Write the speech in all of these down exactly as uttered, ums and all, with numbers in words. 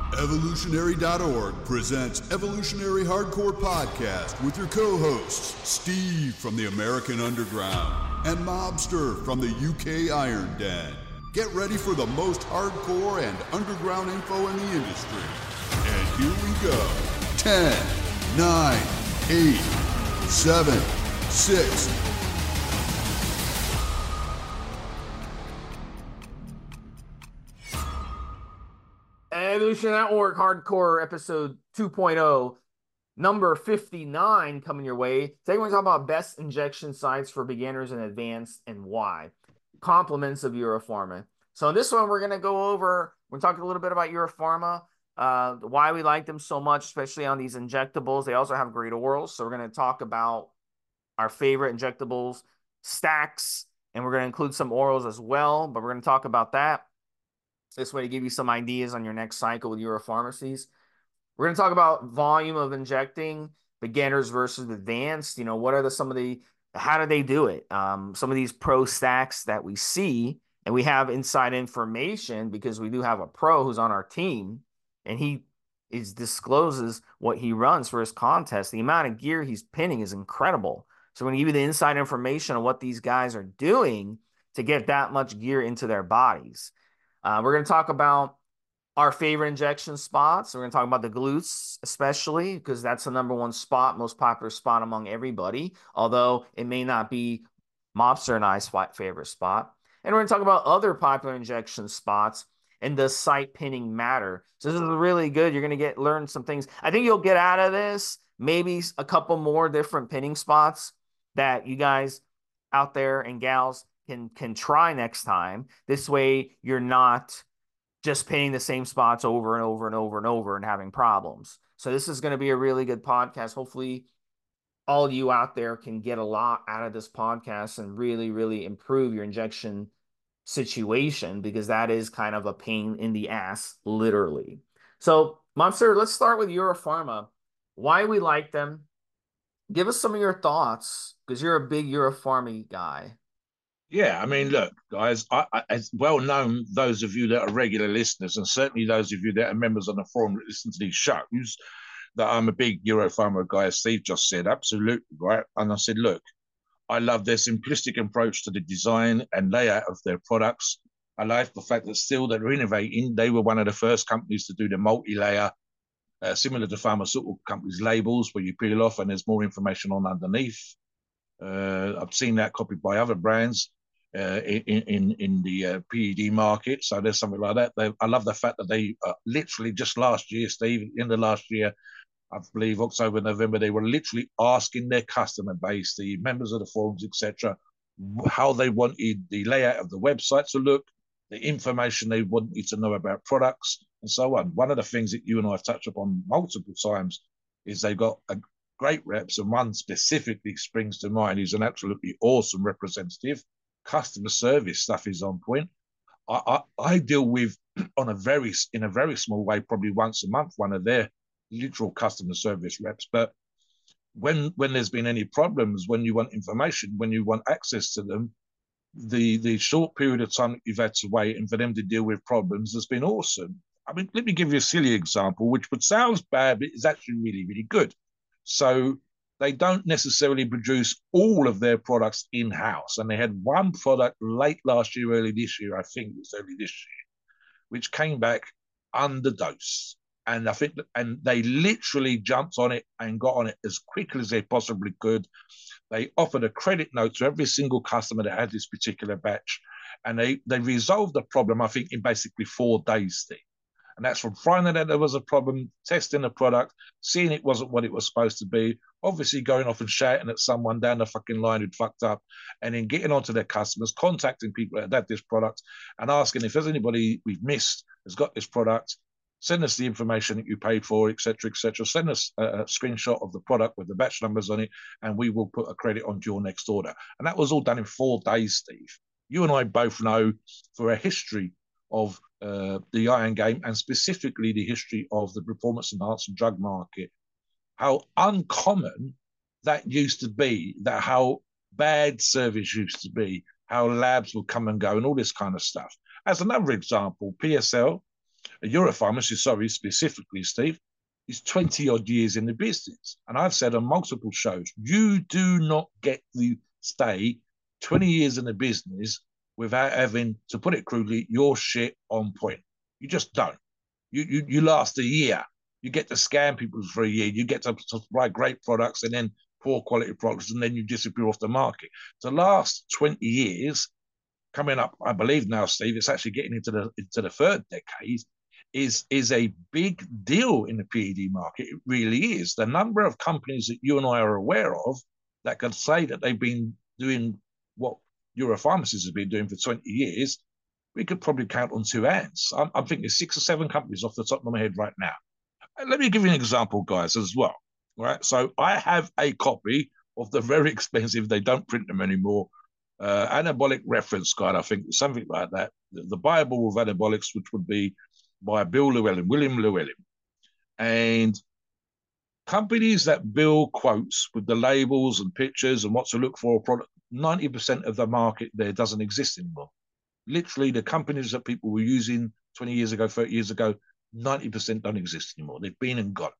Evolutionary dot org presents Evolutionary Hardcore Podcast with your co-hosts, Steve from the American Underground and Mobster from the U K Iron Den. Get ready for the most hardcore and underground info in the industry. And here we go. ten, nine, eight, seven, six, Evolution dot org Hardcore episode two point oh, number fifty-nine coming your way. Today we're going to talk about best injection sites for beginners and advanced and why. Compliments of Europharma. So in this one, we're going to go over, we're going to talk a little bit about Europharma, uh, why we like them so much, especially on these injectables. They also have great orals. So we're going to talk about our favorite injectables, stacks, and we're going to include some orals as well, but we're going to talk about that. This way to give you some ideas on your next cycle with Europharmacies. We're going to talk about volume of injecting, beginners versus advanced. You know, what are the some of the, how do they do it? Um, some of these pro stacks that we see, and we have inside information because we do have a pro who's on our team, and he is discloses what he runs for his contest. The amount of gear he's pinning is incredible. So we're going to give you the inside information on what these guys are doing to get that much gear into their bodies. Uh, we're going to talk about our favorite injection spots. We're going to talk about the glutes, especially because that's the number one spot, most popular spot among everybody, although it may not be Mobster and I's favorite spot. And we're going to talk about other popular injection spots and does site pinning matter. So this is really good. You're going to get learn some things. I think you'll get out of this maybe a couple more different pinning spots that you guys out there and gals can can try next time. This way you're not just pinning the same spots over and over and over and over and having problems. So this is going to be a really good podcast. Hopefully all of you out there can get a lot out of this podcast and really, really improve your injection situation, because that is kind of a pain in the ass, literally. So, Monster, let's start with Europharma. Why we like them. Give us some of your thoughts, because you're a big Europharma guy. Yeah, I mean, look, guys, I, I, it's well known, those of you that are regular listeners, and certainly those of you that are members on the forum that listen to these shows, that I'm a big Europharma guy, as Steve just said, absolutely, right? And I said, look, I love their simplistic approach to the design and layout of their products. I like the fact that still they're innovating. They were one of the first companies to do the multi-layer, uh, similar to pharmaceutical companies' labels, where you peel off and there's more information on underneath. Uh, I've seen that copied by other brands. Uh, in in in the uh, P E D market, so there's something like that. They, I love the fact that they uh, literally just last year, Steve, in the last year, I believe October, November, they were literally asking their customer base, the members of the forums, et cetera, how they wanted the layout of the website to look, the information they wanted to know about products, and so on. One of the things that you and I have touched upon multiple times is they got a great reps, and one specifically springs to mind. He's an absolutely awesome representative. Customer service stuff is on point. I, I, I deal with on a very in a very small way, probably once a month, one of their literal customer service reps. But when when there's been any problems, when you want information, when you want access to them, the the short period of time that you've had to wait and for them to deal with problems has been awesome. I mean, let me give you a silly example, which would sound bad, but is actually really, really good. So they don't necessarily produce all of their products in-house. And they had one product late last year, early this year, I think it was early this year, which came back underdose. And I think, and they literally jumped on it and got on it as quickly as they possibly could. They offered a credit note to every single customer that had this particular batch. And they, they resolved the problem, I think, in basically four days, Steve. And that's from finding that there was a problem, testing the product, seeing it wasn't what it was supposed to be, obviously going off and shouting at someone down the fucking line who'd fucked up, and then getting onto their customers, contacting people that had this product and asking if there's anybody we've missed has got this product, send us the information that you paid for, et cetera, et cetera. Send us a, a screenshot of the product with the batch numbers on it, and we will put a credit onto your next order. And that was all done in four days, Steve. You and I both know for a history of uh, the iron game, and specifically the history of the performance enhancing drug market, how uncommon that used to be, that how bad service used to be, how labs would come and go and all this kind of stuff. As another example, P S L, A Europharmacy, sorry, specifically, Steve, is twenty odd years in the business. And I've said on multiple shows, you do not get to stay twenty years in the business without having, to put it crudely, your shit on point. You just don't. You, you, you last a year. You get to scam people for a year. You get to supply great products and then poor quality products, and then you disappear off the market. The last twenty years, coming up, I believe now, Steve, it's actually getting into the into the third decade, is is a big deal in the P E D market. It really is. The number of companies that you and I are aware of that can say that they've been doing what Europharmacies have been doing for twenty years, we could probably count on two hands. I'm, I'm thinking six or seven companies off the top of my head right now. Let me give you an example, guys, as well. Right. So I have a copy of the very expensive, they don't print them anymore, uh, anabolic reference guide, I think, something like that. The, the Bible of anabolics, which would be by Bill Llewellyn, William Llewellyn. And companies that build quotes with the labels and pictures and what to look for a product, ninety percent of the market there doesn't exist anymore. Literally, the companies that people were using twenty years ago, thirty years ago, ninety percent don't exist anymore. They've been and gone.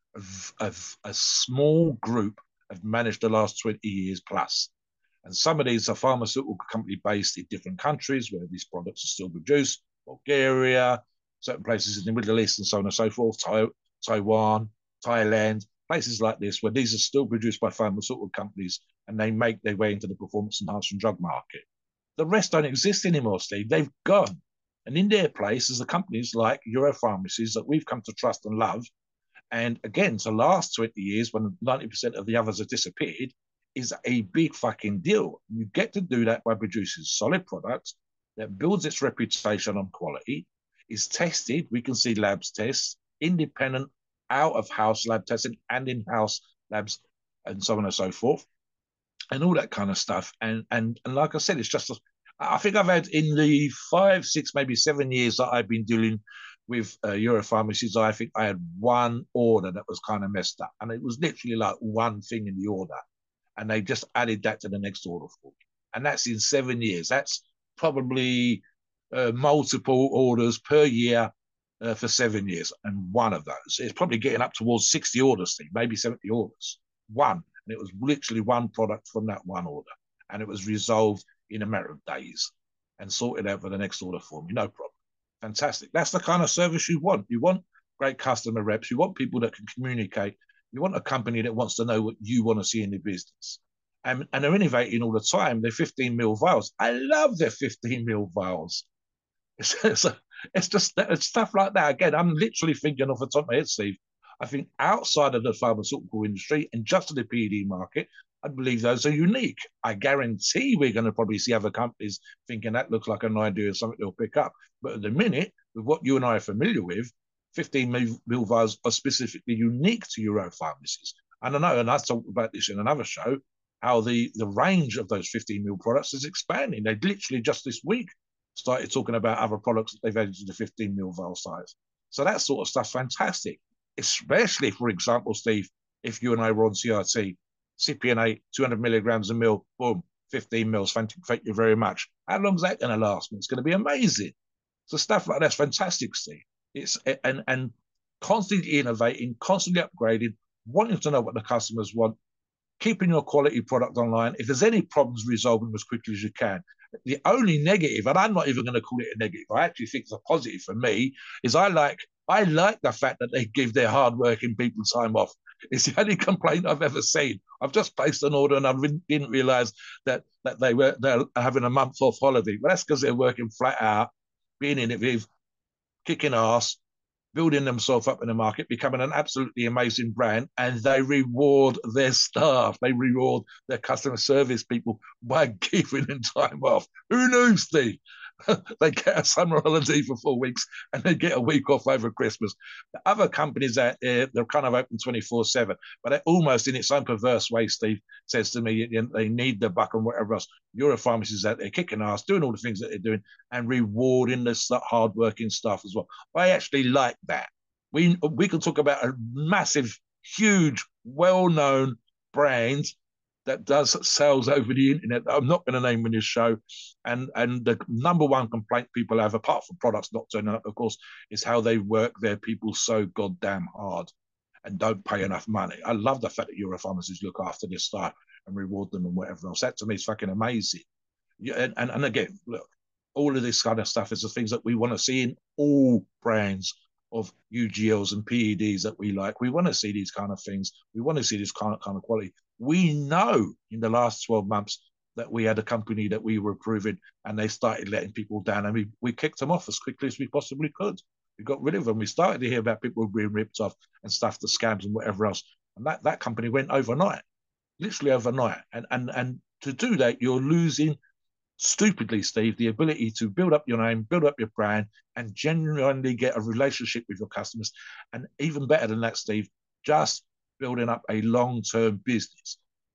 A, a, a small group have managed the last twenty years plus. And some of these are pharmaceutical company based in different countries where these products are still produced, Bulgaria, certain places in the Middle East and so on and so forth, tai Taiwan, Thailand, places like this where these are still produced by pharmaceutical companies and they make their way into the performance enhancing drug market. The rest don't exist anymore, Steve. They've gone. And in their place is the companies like Europharmacies that we've come to trust and love. And again, the last twenty years, when ninety percent of the others have disappeared, is a big fucking deal. You get to do that by producing solid products that builds its reputation on quality, is tested. We can see labs tests, independent, out-of-house lab testing and in-house labs and so on and so forth, and all that kind of stuff. And and, and like I said, it's just, a, I think I've had in the five, six, maybe seven years that I've been dealing with uh, Europharmacies, I think I had one order that was kind of messed up. And it was literally like one thing in the order. And they just added that to the next order for me. And that's in seven years. That's probably uh, multiple orders per year uh, for seven years. And one of those, it's probably getting up towards sixty orders, Steve, maybe seventy orders. One. And it was literally one product from that one order. And it was resolved in a matter of days and sorted out for the next order for me. No problem. Fantastic. That's the kind of service you want. You want great customer reps. You want people that can communicate. You want a company that wants to know what you want to see in the business. And, and they're innovating all the time. They're fifteen mil vials. I love their fifteen mil vials. It's, it's, a, it's just it's stuff like that. Again, I'm literally thinking off the top of my head, Steve. I think outside of the pharmaceutical industry and just in the P E D market, I believe those are unique. I guarantee we're going to probably see other companies thinking that looks like an idea or something they'll pick up. But at the minute, with what you and I are familiar with, fifteen mil vials are specifically unique to Europharmacies. And I know, and I talked about this in another show, how the, the range of those fifteen mil products is expanding. They literally just this week started talking about other products that they've added to the fifteen mil vial size. So that sort of stuff's fantastic, especially, for example, Steve, if you and I were on C R T, C P N A, two hundred milligrams a mil, boom, fifteen mils, thank you, thank you very much. How long is that going to last? It's going to be amazing. So stuff like that's fantastic, Steve. It's and and constantly innovating, constantly upgrading, wanting to know what the customers want, keeping your quality product online. If there's any problems, resolve them as quickly as you can. The only negative, and I'm not even going to call it a negative, I actually think it's a positive for me, is I like I like the fact that they give their hardworking people time off. It's the only complaint I've ever seen. I've just placed an order and I didn't realize that that they were they're having a month off holiday. But that's because they're working flat out, being innovative, kicking ass, building themselves up in the market, becoming an absolutely amazing brand, and they reward their staff. They reward their customer service people by giving them time off. Who knew, Steve? They get a summer holiday for four weeks and they get a week off over Christmas. The other companies out there, they're kind of open twenty-four seven, but they're almost in its own perverse way, Steve says to me, they need the buck and whatever else. Europharmacies out there kicking ass, doing all the things that they're doing and rewarding the hard-working staff as well. I actually like that. We, we can talk about a massive, huge, well-known brand that does sales over the internet that I'm not going to name in this show. And and the number one complaint people have, apart from products not turning up, of course, is how they work their people so goddamn hard and don't pay enough money. I love the fact that Europharmacies look after this staff and reward them and whatever else. That to me is fucking amazing. Yeah, and, and, and again, look, all of this kind of stuff is the things that we want to see in all brands of U G Ls and P E Ds that we like. We want to see these kind of things. We want to see this kind of, kind of quality. We know in the last twelve months that we had a company that we were approving and they started letting people down, and we, we kicked them off as quickly as we possibly could. We got rid of them. We started to hear about people being ripped off and stuff, the scams and whatever else. And that, that company went overnight, literally overnight. And, and, and to do that, you're losing, stupidly, Steve, the ability to build up your name, build up your brand, and genuinely get a relationship with your customers. And even better than that, Steve, just building up a long-term business.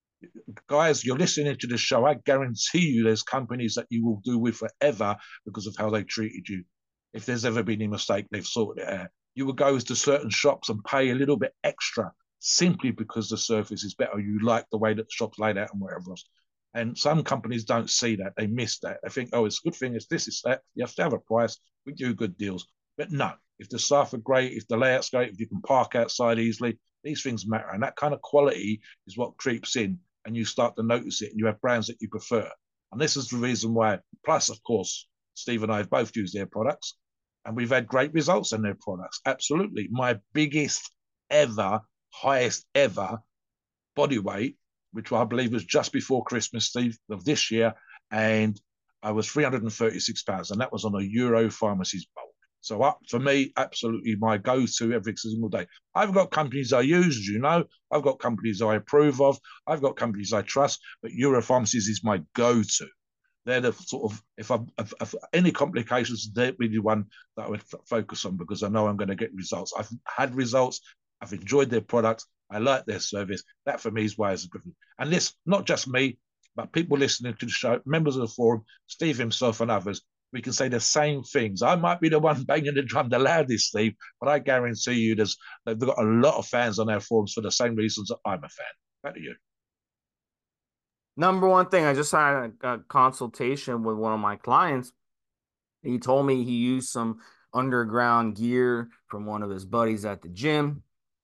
Guys, you're listening to the show. I guarantee you there's companies that you will do with forever because of how they treated you. If there's ever been a mistake, they've sorted it out. You will go to certain shops and pay a little bit extra simply because the service is better. You like the way that the shop's laid out and whatever else. And some companies don't see that. They miss that. They think, oh, it's a good thing. It's this, it's that. You have to have a price. We do good deals. But no, if the staff are great, if the layout's great, if you can park outside easily, these things matter. And that kind of quality is what creeps in, and you start to notice it, and you have brands that you prefer. And this is the reason why, plus, of course, Steve and I have both used their products, and we've had great results in their products. Absolutely. My biggest ever, highest ever body weight, which I believe was just before Christmas, Steve, of this year, and I was three hundred thirty-six pounds, and that was on a Europharmacies bulk. So up for me, absolutely my go-to every single day. I've got companies I use, as you know. I've got companies I approve of. I've got companies I trust, but Europharmacies is my go-to. They're the sort of, if I if, if any complications, they're really one that I would f- focus on because I know I'm going to get results. I've had results. I've enjoyed their products. I like their service. That for me is why it's a good thing. And this, not just me, but people listening to the show, members of the forum, Steve himself and others, we can say the same things. I might be the one banging the drum the loudest, Steve, but I guarantee you there's, they've got a lot of fans on our forums for the same reasons that I'm a fan. Back to you. Number one thing, I just had a, a consultation with one of my clients. He told me he used some underground gear from one of his buddies at the gym.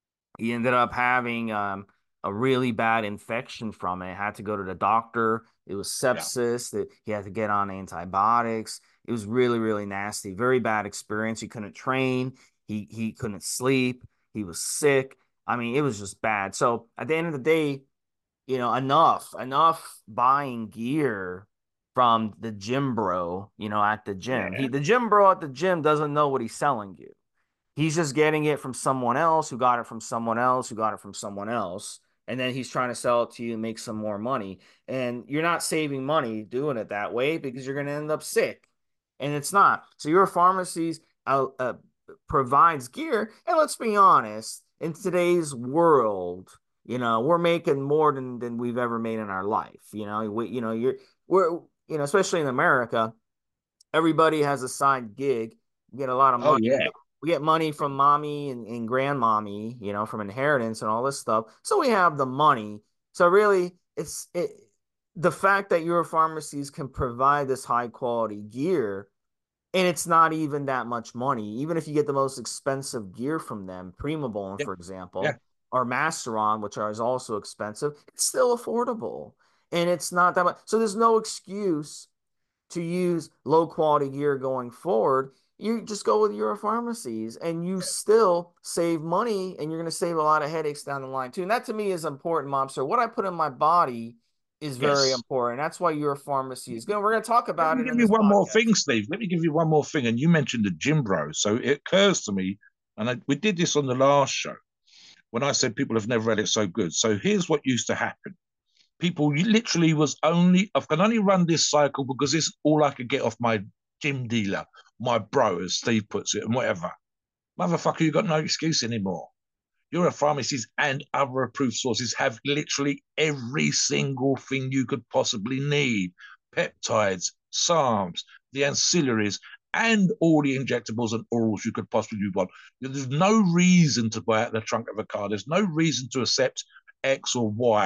He ended up having um, a really bad infection from it. Had to go to the doctor. It was sepsis. Yeah. That he had to get on antibiotics. It was really, really nasty. Very bad experience. He couldn't train. He he couldn't sleep. He was sick. I mean, it was just bad. So at the end of the day, you know, enough, enough buying gear from the gym bro, you know, at the gym. Yeah. He, the gym bro at the gym doesn't know what he's selling you. He's just getting it from someone else who got it from someone else who got it from someone else. And then he's trying to sell it to you and make some more money. And you're not saving money doing it that way because you're going to end up sick. And it's not. So Europharmacies uh, uh, provides gear. And let's be honest, in today's world, you know, we're making more than, than we've ever made in our life. You know, we, you know, you're, we're, you know, especially in America, everybody has a side gig. You get a lot of money. Oh, yeah. We get money from mommy and, and grandmommy, you know, from inheritance and all this stuff. So we have the money. So really, it's it, the fact that Europharmacies can provide this high quality gear, and it's not even that much money. Even if you get the most expensive gear from them, Primabone, yeah. for example, yeah. or Masteron, which is also expensive, it's still affordable. And it's not that much. So there's no excuse to use low quality gear going forward. You just go with Europharmacies and you still save money, and you're going to save a lot of headaches down the line too. And that to me is important, Mobster. What I put in my body is very yes. important. That's why Europharmacy is good. We're going to talk about Let me it. Give you one podcast. more thing, Steve. Let me give you one more thing. And you mentioned the gym bro. So it occurs to me, and I, we did this on the last show when I said people have never had it so good. So here's what used to happen. People literally was only, I can only run this cycle because it's all I could get off my gym dealer, my bro, as Steve puts it, and whatever. Motherfucker, you got no excuse anymore. Europharmacies and other approved sources have literally every single thing you could possibly need. Peptides, S A R Ms, the ancillaries, and all the injectables and orals you could possibly want. There's no reason to buy out the trunk of a car. There's no reason to accept X or Y,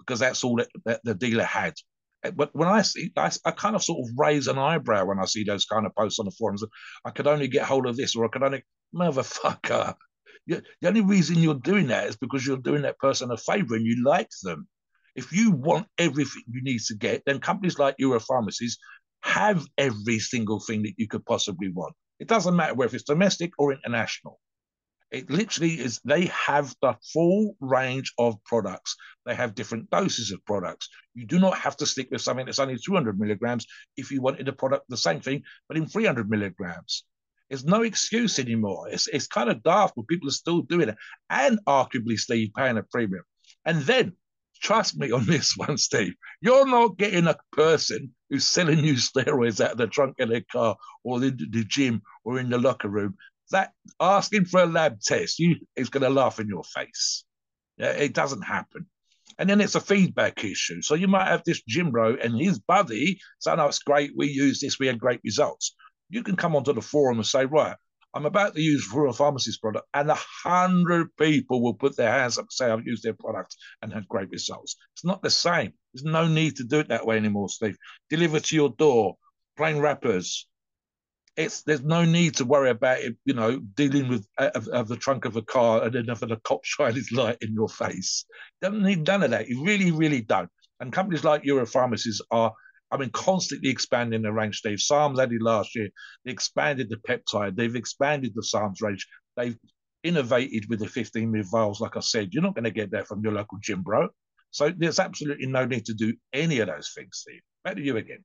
because that's all that, that the dealer had. But when I see, I, I kind of sort of raise an eyebrow when I see those kind of posts on the forums. I could only get hold of this, or I could only, motherfucker. The only reason you're doing that is because you're doing that person a favor and you like them. If you want everything you need to get, then companies like Europharmacies have every single thing that you could possibly want. It doesn't matter whether it's domestic or international. It literally is, they have the full range of products. They have different doses of products. You do not have to stick with something that's only two hundred milligrams if you wanted a product, the same thing, but in three hundred milligrams. There's no excuse anymore. It's, it's kind of daft, but people are still doing it. And arguably, Steve, paying a premium. And then, trust me on this one, Steve, you're not getting a person who's selling you steroids out of the trunk of their car or in the gym or in the locker room. That asking for a lab test, you is going to laugh in your face. Yeah, it doesn't happen. And then it's a feedback issue. So you might have this gym bro and his buddy saying, "Oh, it's great. We use this. We had great results." You can come onto the forum and say, "Right, I'm about to use Europharmacies product," and a hundred people will put their hands up and say, "I've used their product and had great results." It's not the same. There's no need to do it that way anymore, Steve. Deliver to your door, plain wrappers. It's there's no need to worry about it, you know, dealing with uh, of, of the trunk of a car and then having a cop shine his light in your face. Don't need none of that. You really, really don't. And companies like Europharmacies are, I mean, constantly expanding their range, Steve. Psalms added last year. They expanded the peptide. They've expanded the Psalms range. They've innovated with the fifteen mil vials. Like I said, you're not going to get that from your local gym bro. So there's absolutely no need to do any of those things, Steve. Back to you again.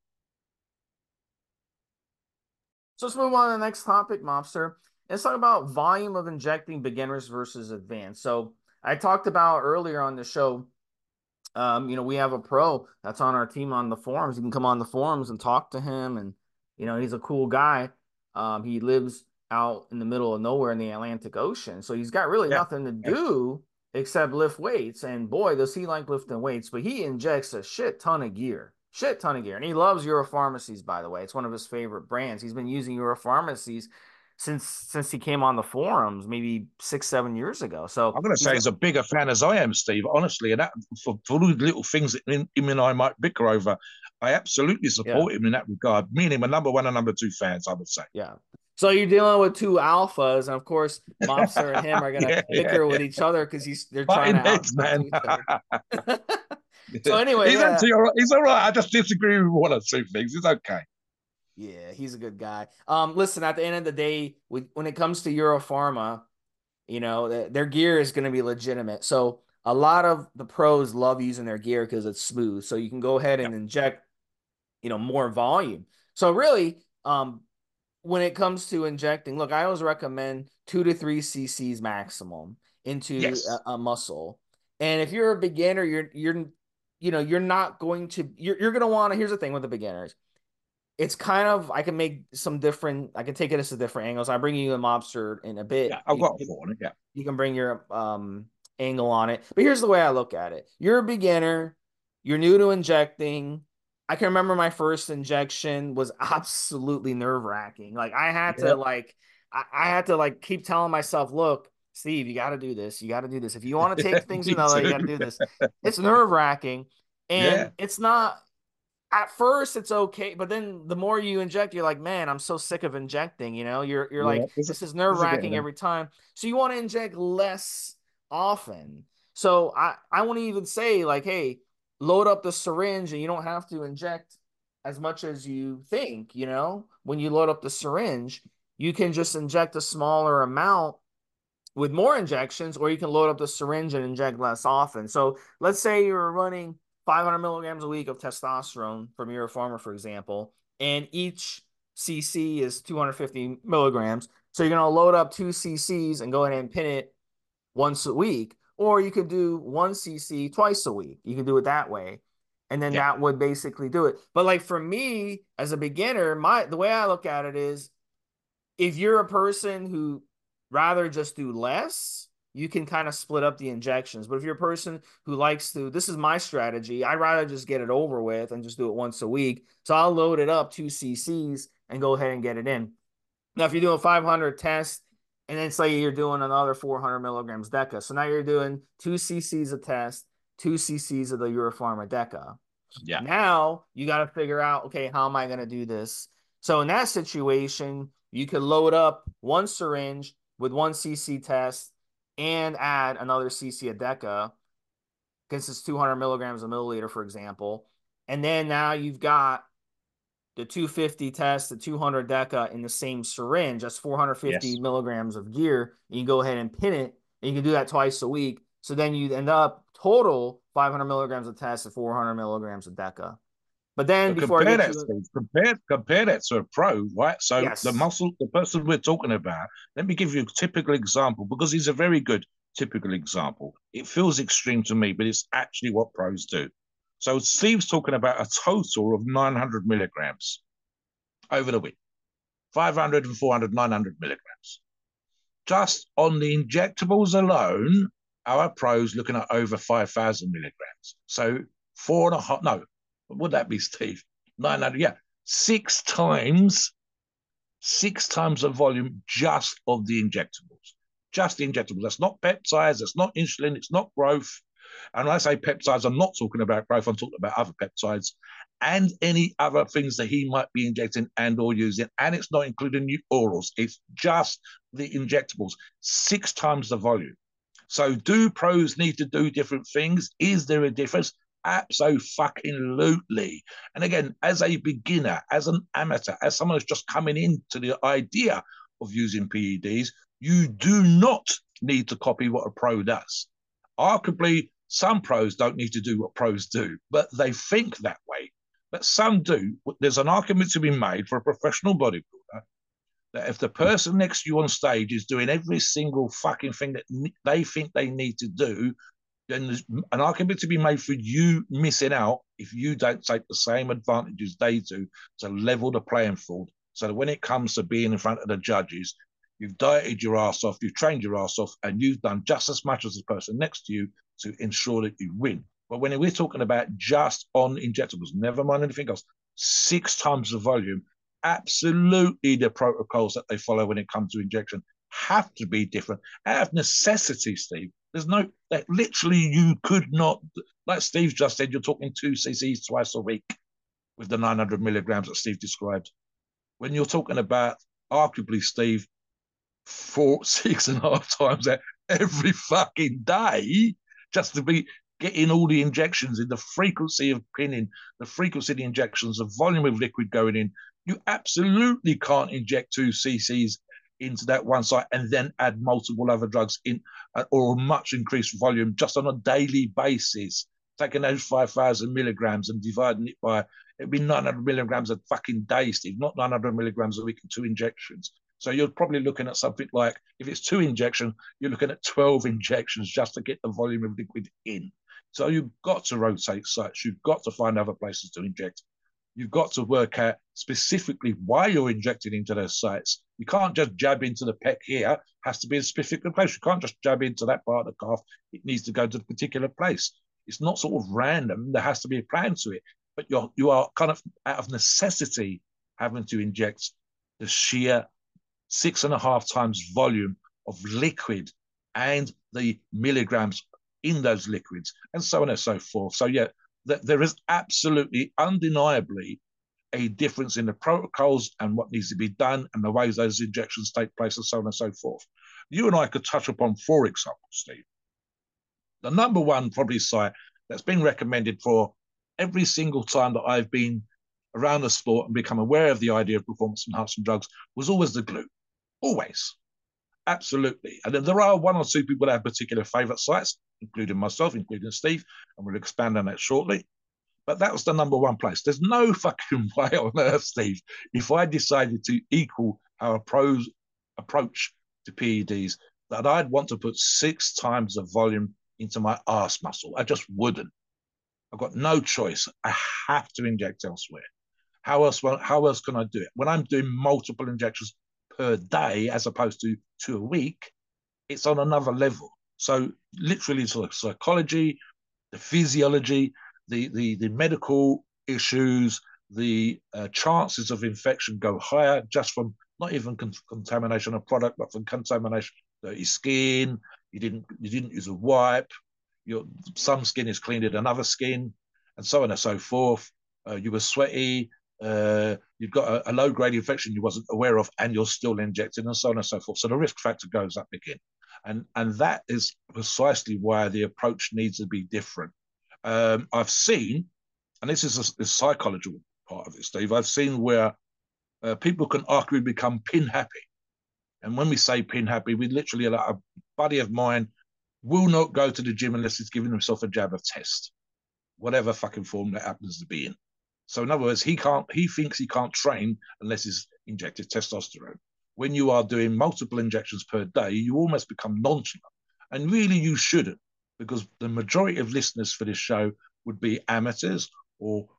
So let's move on to the next topic, Mobster. Let's talk about volume of injecting beginners versus advanced. So I talked about earlier on the show, um, you know, we have a pro that's on our team on the forums. You can come on the forums and talk to him. And, you know, he's a cool guy. Um, he lives out in the middle of nowhere in the Atlantic Ocean. So he's got really yeah. nothing to do except lift weights. And boy, does he like lifting weights. But he injects a shit ton of gear. Shit ton of gear. And he loves Europharmacies, by the way. It's one of his favorite brands. He's been using Europharmacies since since he came on the forums, maybe six, seven years ago. So I'm going to say he's a bigger fan as I am, Steve, honestly. And that for, for all the little things that him and I might bicker over, I absolutely support yeah. him in that regard. Me and him are number one and number two fans, I would say. Yeah. So you're dealing with two alphas, and of course, Mobster and him are going to yeah, bicker yeah, with yeah. each other because he's they're trying to out man. each other. So anyway, he's yeah. actually all right. He's all right. I just disagree with one or two things. It's okay. Yeah, he's a good guy. Um, listen, at the end of the day, we, when it comes to Europharma, you know, their gear is going to be legitimate. So a lot of the pros love using their gear because it's smooth. So you can go ahead and yep. inject, you know, more volume. So really, um, when it comes to injecting, look, I always recommend two to three cc's maximum into yes. a, a muscle. And if you're a beginner, you're you're you know, you're not going to, you're, you're going to want to, here's the thing with the beginners. It's kind of, I can make some different, I can take it as a different angles. I'll bring you a Mobster in a bit. Yeah, I've got one. Yeah. You can bring your um angle on it. But here's the way I look at it. You're a beginner. You're new to injecting. I can remember my first injection was absolutely nerve wracking. Like I had yeah. to like, I, I had to like keep telling myself, look, Steve, you got to do this. You got to do this. If you want to take things another, you got to do this. It's nerve wracking. And yeah. it's not, at first it's okay. But then the more you inject, you're like, man, I'm so sick of injecting. You know, you're, you're yeah. like, this, this is nerve wracking every time. So you want to inject less often. So I, I want to even say like, hey, load up the syringe and you don't have to inject as much as you think, you know, when you load up the syringe, you can just inject a smaller amount with more injections, or you can load up the syringe and inject less often. So let's say you're running five hundred milligrams a week of testosterone from Europharma, for example, and each C C is two hundred fifty milligrams. So you're going to load up two C Cs and go ahead and pin it once a week. Or you could do one C C twice a week. You can do it that way. And then yeah. that would basically do it. But like for me as a beginner, my the way I look at it is if you're a person who rather just do less, you can kind of split up the injections. But if you're a person who likes to, this is my strategy, I'd rather just get it over with and just do it once a week. So I'll load it up two C Cs and go ahead and get it in. Now, if you're doing five hundred tests, and then say you're doing another four hundred milligrams DECA. So now you're doing two C Cs a test, two cc's of the Europharma Deca. Yeah. Now you got to figure out, okay, how am I going to do this? So in that situation, you could load up one syringe with one cc test and add another cc of Deca, because it's two hundred milligrams a milliliter, for example. And then now you've got the two fifty test, the two hundred Deca in the same syringe. That's four hundred fifty yes. milligrams of gear. You can go ahead and pin it, and you can do that twice a week. So then you end up total five hundred milligrams of test and four hundred milligrams of Deca. But then so before compare I get that, you... Steve, compare, compare that to a pro, right? So yes. the muscle, the person we're talking about, let me give you a typical example, because he's a very good typical example. It feels extreme to me, but it's actually what pros do. So Steve's talking about a total of nine hundred milligrams over the week. five hundred and four hundred, nine hundred milligrams. Just on the injectables alone, our pros looking at over five thousand milligrams. So four and a half, no, what would that be, Steve? nine hundred, yeah. Six times, six times the volume just of the injectables. Just the injectables. That's not peptides, that's not insulin, it's not growth. And when I say peptides, I'm not talking about growth, I'm talking about other peptides and any other things that he might be injecting and or using. And it's not including new orals. It's just the injectables, six times the volume. So do pros need to do different things? Is there a difference? Absolutely. And again, as a beginner, as an amateur, as someone who's just coming into the idea of using P E Ds, you do not need to copy what a pro does. Arguably, some pros don't need to do what pros do, but they think that way. But some do. There's an argument to be made for a professional bodybuilder that if the person next to you on stage is doing every single fucking thing that they think they need to do, then there's an argument to be made for you missing out if you don't take the same advantages they do to level the playing field, so that when it comes to being in front of the judges, you've dieted your ass off, you've trained your ass off, and you've done just as much as the person next to you to ensure that you win. But when we're talking about just on injectables, never mind anything else, six times the volume, absolutely the protocols that they follow when it comes to injection have to be different. Out of necessity, Steve, there's no, that literally you could not, like Steve just said, you're talking two cc's twice a week with the nine hundred milligrams that Steve described. When you're talking about, arguably, Steve, four, six and a half times every fucking day, just to be getting all the injections in, the frequency of pinning, the frequency of the injections, the volume of liquid going in, you absolutely can't inject two cc's into that one site and then add multiple other drugs in, uh, or a much increased volume just on a daily basis. Taking those five thousand milligrams and dividing it by, it'd be nine hundred milligrams a fucking day, Steve, not nine hundred milligrams a week and two injections. So you're probably looking at something like, if it's two injections, you're looking at twelve injections just to get the volume of liquid in. So you've got to rotate sites. You've got to find other places to inject. You've got to work out specifically why you're injecting into those sites. You can't just jab into the pec here. It has to be a specific place. You can't just jab into that part of the calf. It needs to go to the particular place. It's not sort of random. There has to be a plan to it. But you're, you are kind of out of necessity having to inject the sheer six and a half times volume of liquid and the milligrams in those liquids, and so on and so forth. So yeah, th- there is absolutely, undeniably, a difference in the protocols and what needs to be done and the ways those injections take place and so on and so forth. You and I could touch upon four examples, Steve. The number one probably site that's been recommended for every single time that I've been around the sport and become aware of the idea of performance-enhancing drugs was always the glute. Always. Absolutely. And then there are one or two people that have particular favorite sites, including myself, including Steve, and we'll expand on that shortly. But that was the number one place. There's no fucking way on earth, Steve, if I decided to equal our pros approach to P E Ds, that I'd want to put six times the volume into my arse muscle. I just wouldn't. I've got no choice. I have to inject elsewhere. How else, well, how else can I do it? When I'm doing multiple injections per day as opposed to two a week, it's on another level. So literally the psychology, the physiology, the, the, the medical issues, the uh, chances of infection go higher just from not even con- contamination of product, but from contamination of dirty skin. You didn't, you didn't use a wipe. your some skin is cleaner than other skin, and so on and so forth. Uh, you were sweaty, uh, you've got a, a low-grade infection you wasn't aware of, and you're still injecting, and so on and so forth. So the risk factor goes up again. And, and that is precisely why the approach needs to be different. Um, I've seen, and this is a, a psychological part of it, Steve, I've seen where uh, people can arguably become pin happy. And when we say pin happy, we literally, like a buddy of mine will not go to the gym unless he's giving himself a jab of test, whatever fucking form that happens to be in. So in other words, he can't, he thinks he can't train unless he's injected testosterone. When you are doing multiple injections per day, you almost become nonchalant. And really you shouldn't, because the majority of listeners for this show would be amateurs or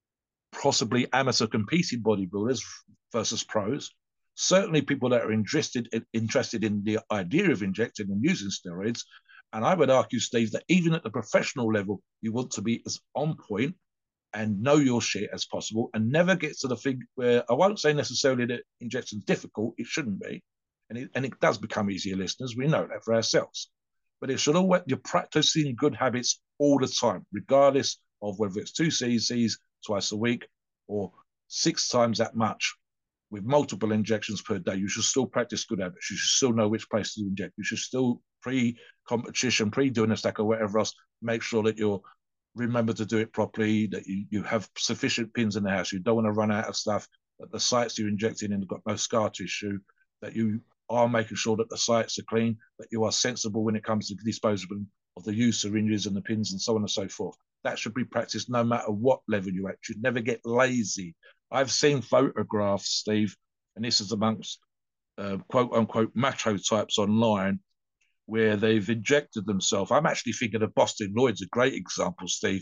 possibly amateur competing bodybuilders versus pros. Certainly people that are interested, interested in the idea of injecting and using steroids. And I would argue, Steve, that even at the professional level, you want to be as on point and know your shit as possible, and never get to the thing where, I won't say necessarily that injection's difficult, it shouldn't be, and it, and it does become easier, listeners, we know that for ourselves. But it should always, you're practicing good habits all the time, regardless of whether it's two C Cs twice a week or six times that much with multiple injections per day. You should still practice good habits. You should still know which place to inject. You should still pre-competition, pre-doing a stack or whatever else, make sure that you're remember to do it properly, that you, you have sufficient pins in the house. You don't want to run out of stuff, that the sites you're injecting in have got no scar tissue, that you are making sure that the sites are clean, that you are sensible when it comes to disposable of the use syringes and the pins and so on and so forth. That should be practiced no matter what level you're at. You should never get lazy. I've seen photographs, Steve, and this is amongst uh, quote unquote macho types online, where they've injected themselves. I'm actually thinking of Boston Lloyd's a great example, Steve,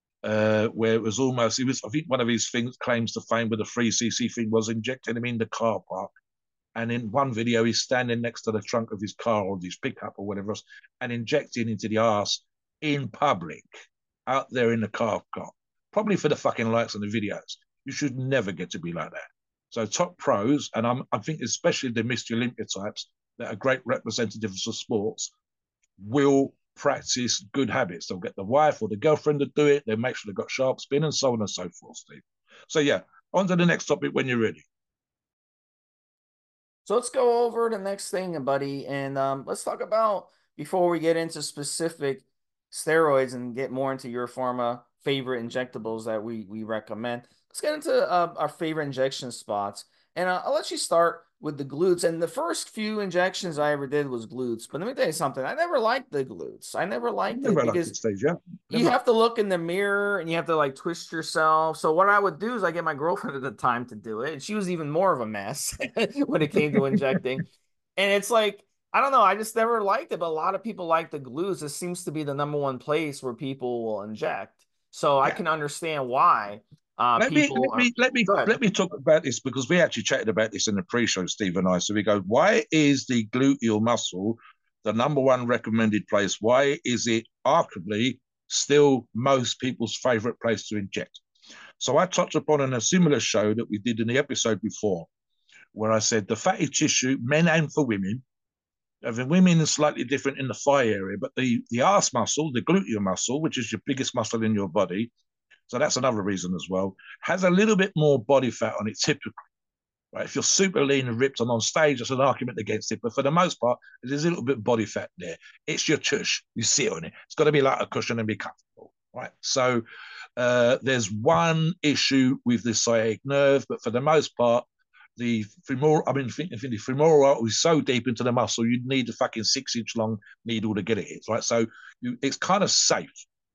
uh, where it was almost, it was, I think one of his things, claims to fame with the three C C thing was injecting him in the car park. And in one video, he's standing next to the trunk of his car or his pickup or whatever else, and injecting into the arse in public, out there in the car park, probably for the fucking likes on the videos. You should never get to be like that. So top pros, and I'm, I think especially the Mister Olympia types, that are great representatives of sports, will practice good habits. They'll get the wife or the girlfriend to do it. They'll make sure they've got sharp spin and so on and so forth, Steve. So yeah, on to the next topic when you're ready. So let's go over the next thing, buddy, and um, let's talk about, before we get into specific steroids and get more into your pharma favorite injectables that we, we recommend, let's get into uh, our favorite injection spots. And uh, I'll let you start with the glutes. And the first few injections I ever did was glutes. But let me tell you something. I never liked the glutes. I never liked never it liked because it, Steve, yeah. you have to look in the mirror and you have to like twist yourself. So what I would do is I get my girlfriend at the time to do it. And she was even more of a mess when it came to injecting. And it's like, I don't know. I just never liked it. But a lot of people like the glutes. This seems to be the number one place where people will inject. So yeah. I can understand why. Uh, let me let me let me let me talk about this, because we actually chatted about this in the pre-show, Steve and I. So we go, why is the gluteal muscle the number one recommended place? Why is it arguably still most people's favorite place to inject? So I touched upon in a similar show that we did in the episode before, where I said the fatty tissue, men and for women, I mean, women are slightly different in the thigh area, but the the arse muscle, the gluteal muscle, which is your biggest muscle in your body, so that's another reason as well, has a little bit more body fat on it typically. Right? If you're super lean and ripped and on stage, that's an argument against it. But for the most part, there's a little bit of body fat there. It's your tush. You sit on it. It's got to be like a cushion and be comfortable. Right? So uh, there's one issue with the sciatic nerve, but for the most part, the femoral, I mean, the femoral artery is so deep into the muscle, you'd need a fucking six inch long needle to get it hit. Right? So you, it's kind of safe.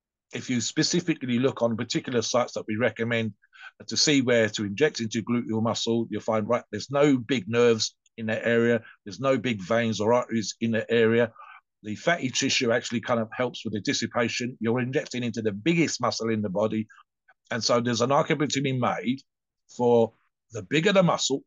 If you specifically look on particular sites that we recommend to see where to inject into gluteal muscle, you'll find, right, there's no big nerves in that area. There's no big veins or arteries in that area. The fatty tissue actually kind of helps with the dissipation. You're injecting into the biggest muscle in the body. And so there's an argument to be made for the bigger the muscle,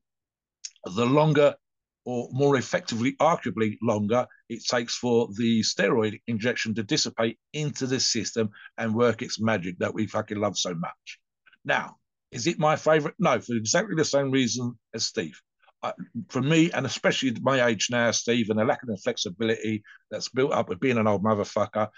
the longer or more effectively, arguably longer, it takes for the steroid injection to dissipate into the system and work its magic that we fucking love so much. Now, is it my favorite? No, for exactly the same reason as Steve. Uh, for me, and especially at my age now, Steve, and the lack of the flexibility that's built up with being an old motherfucker,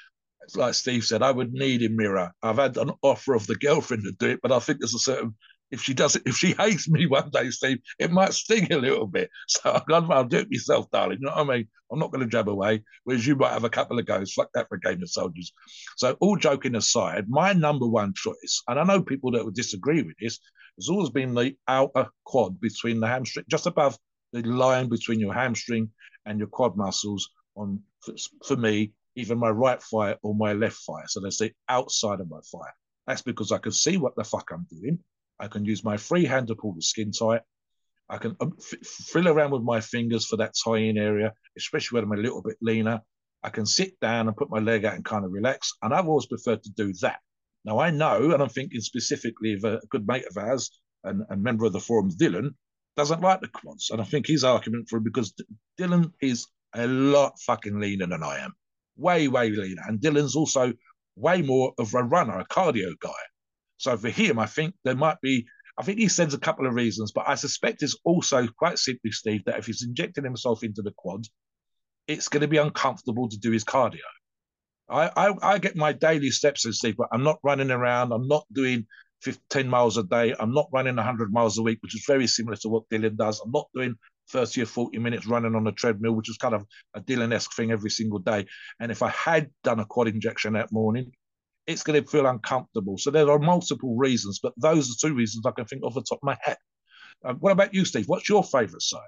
It's like Steve said, I would need a mirror. I've had an offer of the girlfriend to do it, but I think there's a certain, if she does it, if she hates me one day, Steve, it might sting a little bit. So I'd rather do it myself, darling. You know what I mean? I'm not going to jab away, whereas you might have a couple of goes. Fuck that for a game of soldiers. So all joking aside, my number one choice, and I know people that would disagree with this, has always been the outer quad between the hamstring, just above the line between your hamstring and your quad muscles on, for, for me, either my right thigh or my left thigh. So that's the outside of my thigh. That's because I can see what the fuck I'm doing. I can use my free hand to pull the skin tight. I can um, f- fill around with my fingers for that tie-in area, especially when I'm a little bit leaner. I can sit down and put my leg out and kind of relax. And I've always preferred to do that. Now, I know, and I'm thinking specifically of a good mate of ours and a member of the forum, Dylan, doesn't like the quads. And I think his argument for it, because D- Dylan is a lot fucking leaner than I am. Way, way leaner. And Dylan's also way more of a runner, a cardio guy. So for him, I think there might be, I think he says a couple of reasons, but I suspect it's also quite simply, Steve, that if he's injecting himself into the quad, it's going to be uncomfortable to do his cardio. I, I, I get my daily steps in, Steve, but I'm not running around. I'm not doing fifteen miles a day. I'm not running one hundred miles a week, which is very similar to what Dylan does. I'm not doing thirty or forty minutes running on a treadmill, which is kind of a Dylan-esque thing every single day. And if I had done a quad injection that morning, it's going to feel uncomfortable. So there are multiple reasons, but those are two reasons I can think off the top of my head. Um, what about you, Steve? What's your favorite side?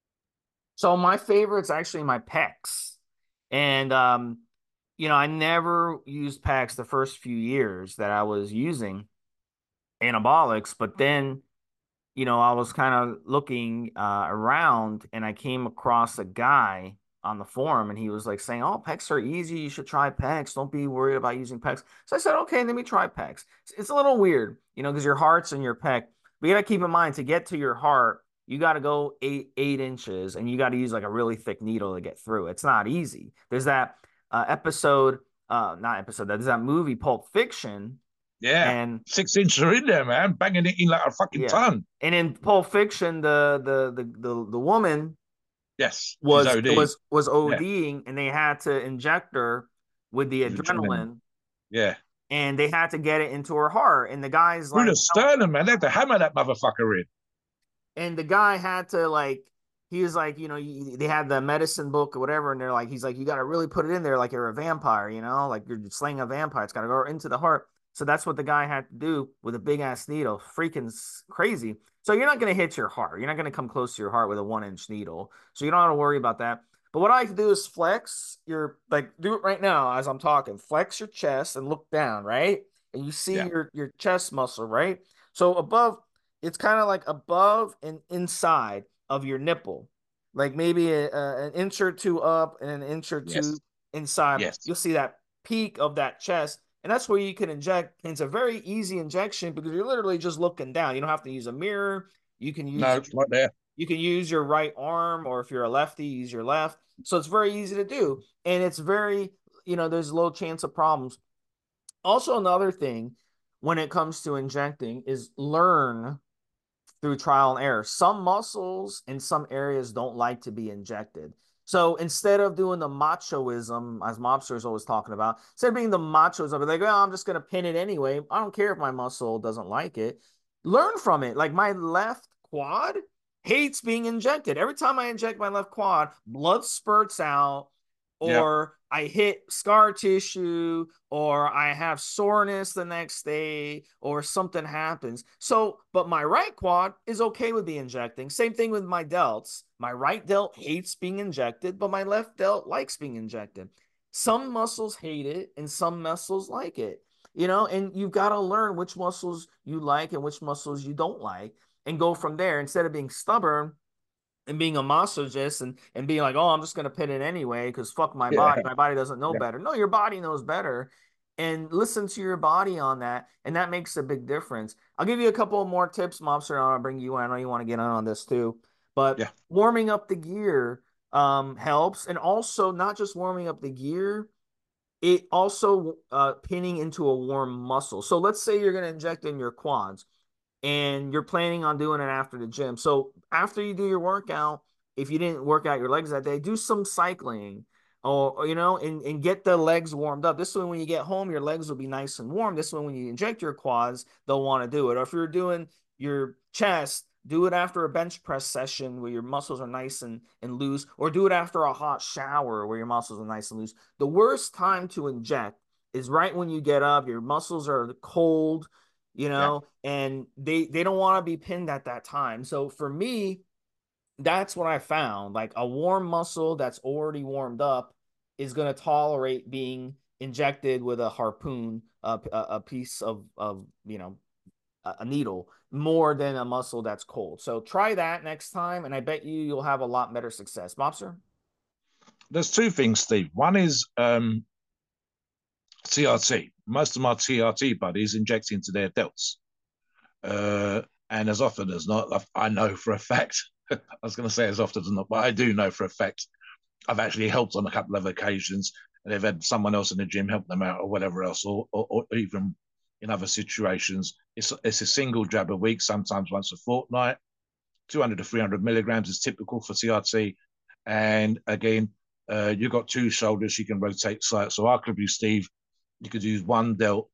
So my favorite's actually my pecs. And um, you know, I never used pecs the first few years that I was using anabolics, but then, you know, I was kind of looking uh, around and I came across a guy on the forum and he was like saying, oh, pecs are easy. You should try pecs. Don't be worried about using pecs. So I said, okay, let me try pecs. It's a little weird, you know, because your heart's in your pec. But you got to keep in mind to get to your heart, you got to go eight, eight inches and you got to use like a really thick needle to get through. It's not easy. There's that uh, episode, uh, not episode, there's that movie Pulp Fiction. Yeah, And six inches are in there, man, banging it in like a fucking yeah. ton. And in Pulp Fiction, the the the the, the woman Yes, she's was O D. was was Yeah, ODing and they had to inject her with the adrenaline yeah. and they had to get it into her heart. And the guy's Through like, the sternum, man. They had to hammer that motherfucker in. and the guy had to like, he was like, you know, they had the medicine book or whatever, and they're like, he's like, you got to really put it in there like you're a vampire, you know, like you're slaying a vampire. It's got to go into the heart. So that's what the guy had to do with a big ass needle. Freaking crazy. So you're not going to hit your heart. You're not going to come close to your heart with a one inch needle. So you don't have to worry about that. But what I like to do is flex your, like, do it right now as I'm talking. Flex your chest and look down, right? And you see Yeah. your, your chest muscle, right? So above, it's kind of like above and inside of your nipple, like maybe a, a, an inch or two up and an inch or two Yes. inside. Yes. You'll see that peak of that chest. And that's where you can inject. And it's a very easy injection because you're literally just looking down. You don't have to use a mirror. You can No, use it's right there. you can use your right arm, or if you're a lefty, use your left. So it's very easy to do. And it's very, you know, there's low chance of problems. Also, another thing when it comes to injecting is learn through trial and error. Some muscles in some areas don't like to be injected. So instead of doing the machoism, as Mobster is always talking about, instead of being the machoism, like, oh, I'm just going to pin it anyway. I don't care if my muscle doesn't like it. Learn from it. Like my left quad hates being injected. Every time I inject my left quad, blood spurts out, or yep. I hit scar tissue, or I have soreness the next day, or something happens. So, but my right quad is okay with being injecting. Same thing with my delts. My right delt hates being injected, but my left delt likes being injected. Some muscles hate it and some muscles like it, you know, and you've got to learn which muscles you like and which muscles you don't like and go from there instead of being stubborn and being a masochist and, and being like, oh, I'm just going to pin it anyway because fuck my Yeah. body. My body doesn't know Yeah. better. No, your body knows better. And listen to your body on that. And that makes a big difference. I'll give you a couple more tips, Mobster. I'll bring you in. I know you want to get on on this too. But Yeah. warming up the gear um, helps. And also not just warming up the gear, it also uh, pinning into a warm muscle. So let's say you're going to inject in your quads and you're planning on doing it after the gym. So after you do your workout, if you didn't work out your legs that day, do some cycling or, or, you know, and, and get the legs warmed up. This way, when you get home, your legs will be nice and warm. This way, when you inject your quads, they'll want to do it. Or if you're doing your chest, do it after a bench press session where your muscles are nice and, and loose, or do it after a hot shower where your muscles are nice and loose. The worst time to inject is right when you get up, your muscles are cold, you know, yeah. and they, they don't want to be pinned at that time. So for me, that's what I found. Like a warm muscle that's already warmed up is going to tolerate being injected with a harpoon, uh, a, a piece of, of, you know, a, a needle more than a muscle that's cold. So try that next time, and I bet you you'll have a lot better success. Mobster? There's two things, Steve. One is um, T R T. Most of my T R T buddies inject into their delts. Uh, and as often as not, I know for a fact, I was going to say as often as not, but I do know for a fact, I've actually helped on a couple of occasions, and they've had someone else in the gym help them out or whatever else, or, or, or even in other situations. It's, it's a single jab a week, sometimes once a fortnight. two hundred to three hundred milligrams is typical for T R T. And again, uh, you've got two shoulders, you can rotate sites. So I could be Steve, you could use one delt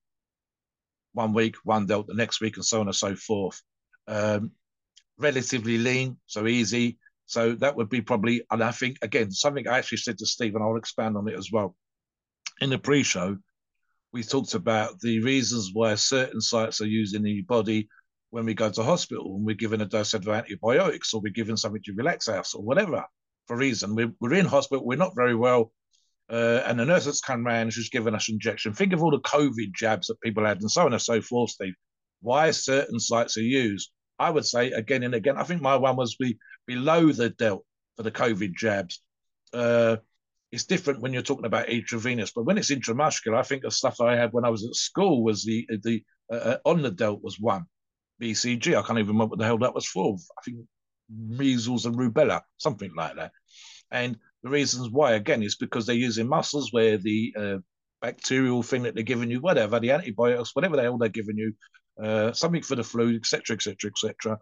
one week, one delt the next week, and so on and so forth. Um, relatively lean, so easy. So that would be probably, and I think, again, something I actually said to Steve, and I'll expand on it as well. In the pre-show, we talked about the reasons why certain sites are used in the body when we go to hospital and we're given a dose of antibiotics, or we're given something to relax us, or whatever, for a reason. We're, we're in hospital, we're not very well, uh, and the nurse has come around and she's given us injection. Think of all the COVID jabs that people had and so on and so forth, Steve. Why certain sites are used? I would say again and again, I think my one was be, below the delt for the COVID jabs. Uh, it's different when you're talking about intravenous, but when it's intramuscular, I think the stuff I had when I was at school was the, the uh, on the delt was one. B C G, I can't even remember what the hell that was for. I think measles and rubella, something like that. And the reasons why, again, is because they're using muscles where the uh, bacterial thing that they're giving you, whatever, the antibiotics, whatever the hell they're giving you, uh, something for the flu, et cetera, et cetera, et cetera,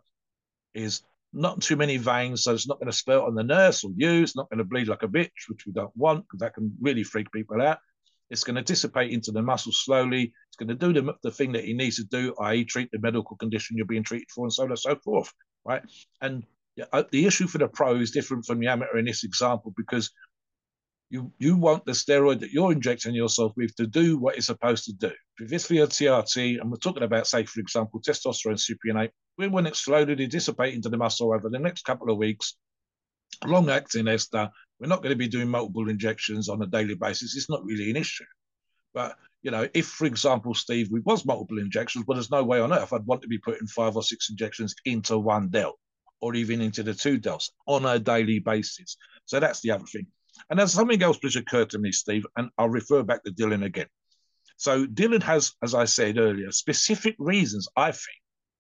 is not too many veins, so it's not going to spill on the nurse or you. It's not going to bleed like a bitch, which we don't want, because that can really freak people out. It's going to dissipate into the muscle slowly. It's going to do the, the thing that it needs to do, that is treat the medical condition you're being treated for, and so on and so forth, right? And the issue for the pro is different from the amateur in this example, because you you want the steroid that you're injecting yourself with to do what it's supposed to do. If it's for your T R T, and we're talking about, say, for example, testosterone cypionate, when it's slowly dissipating into the muscle over the next couple of weeks, long-acting ester, we're not going to be doing multiple injections on a daily basis. It's not really an issue. But, you know, if, for example, Steve, we was multiple injections, well, there's no way on earth I'd want to be putting five or six injections into one delt, or even into the two delts on a daily basis. So that's the other thing. And there's something else which occurred to me, Steve, and I'll refer back to Dylan again. So Dylan has, as I said earlier, specific reasons, I think,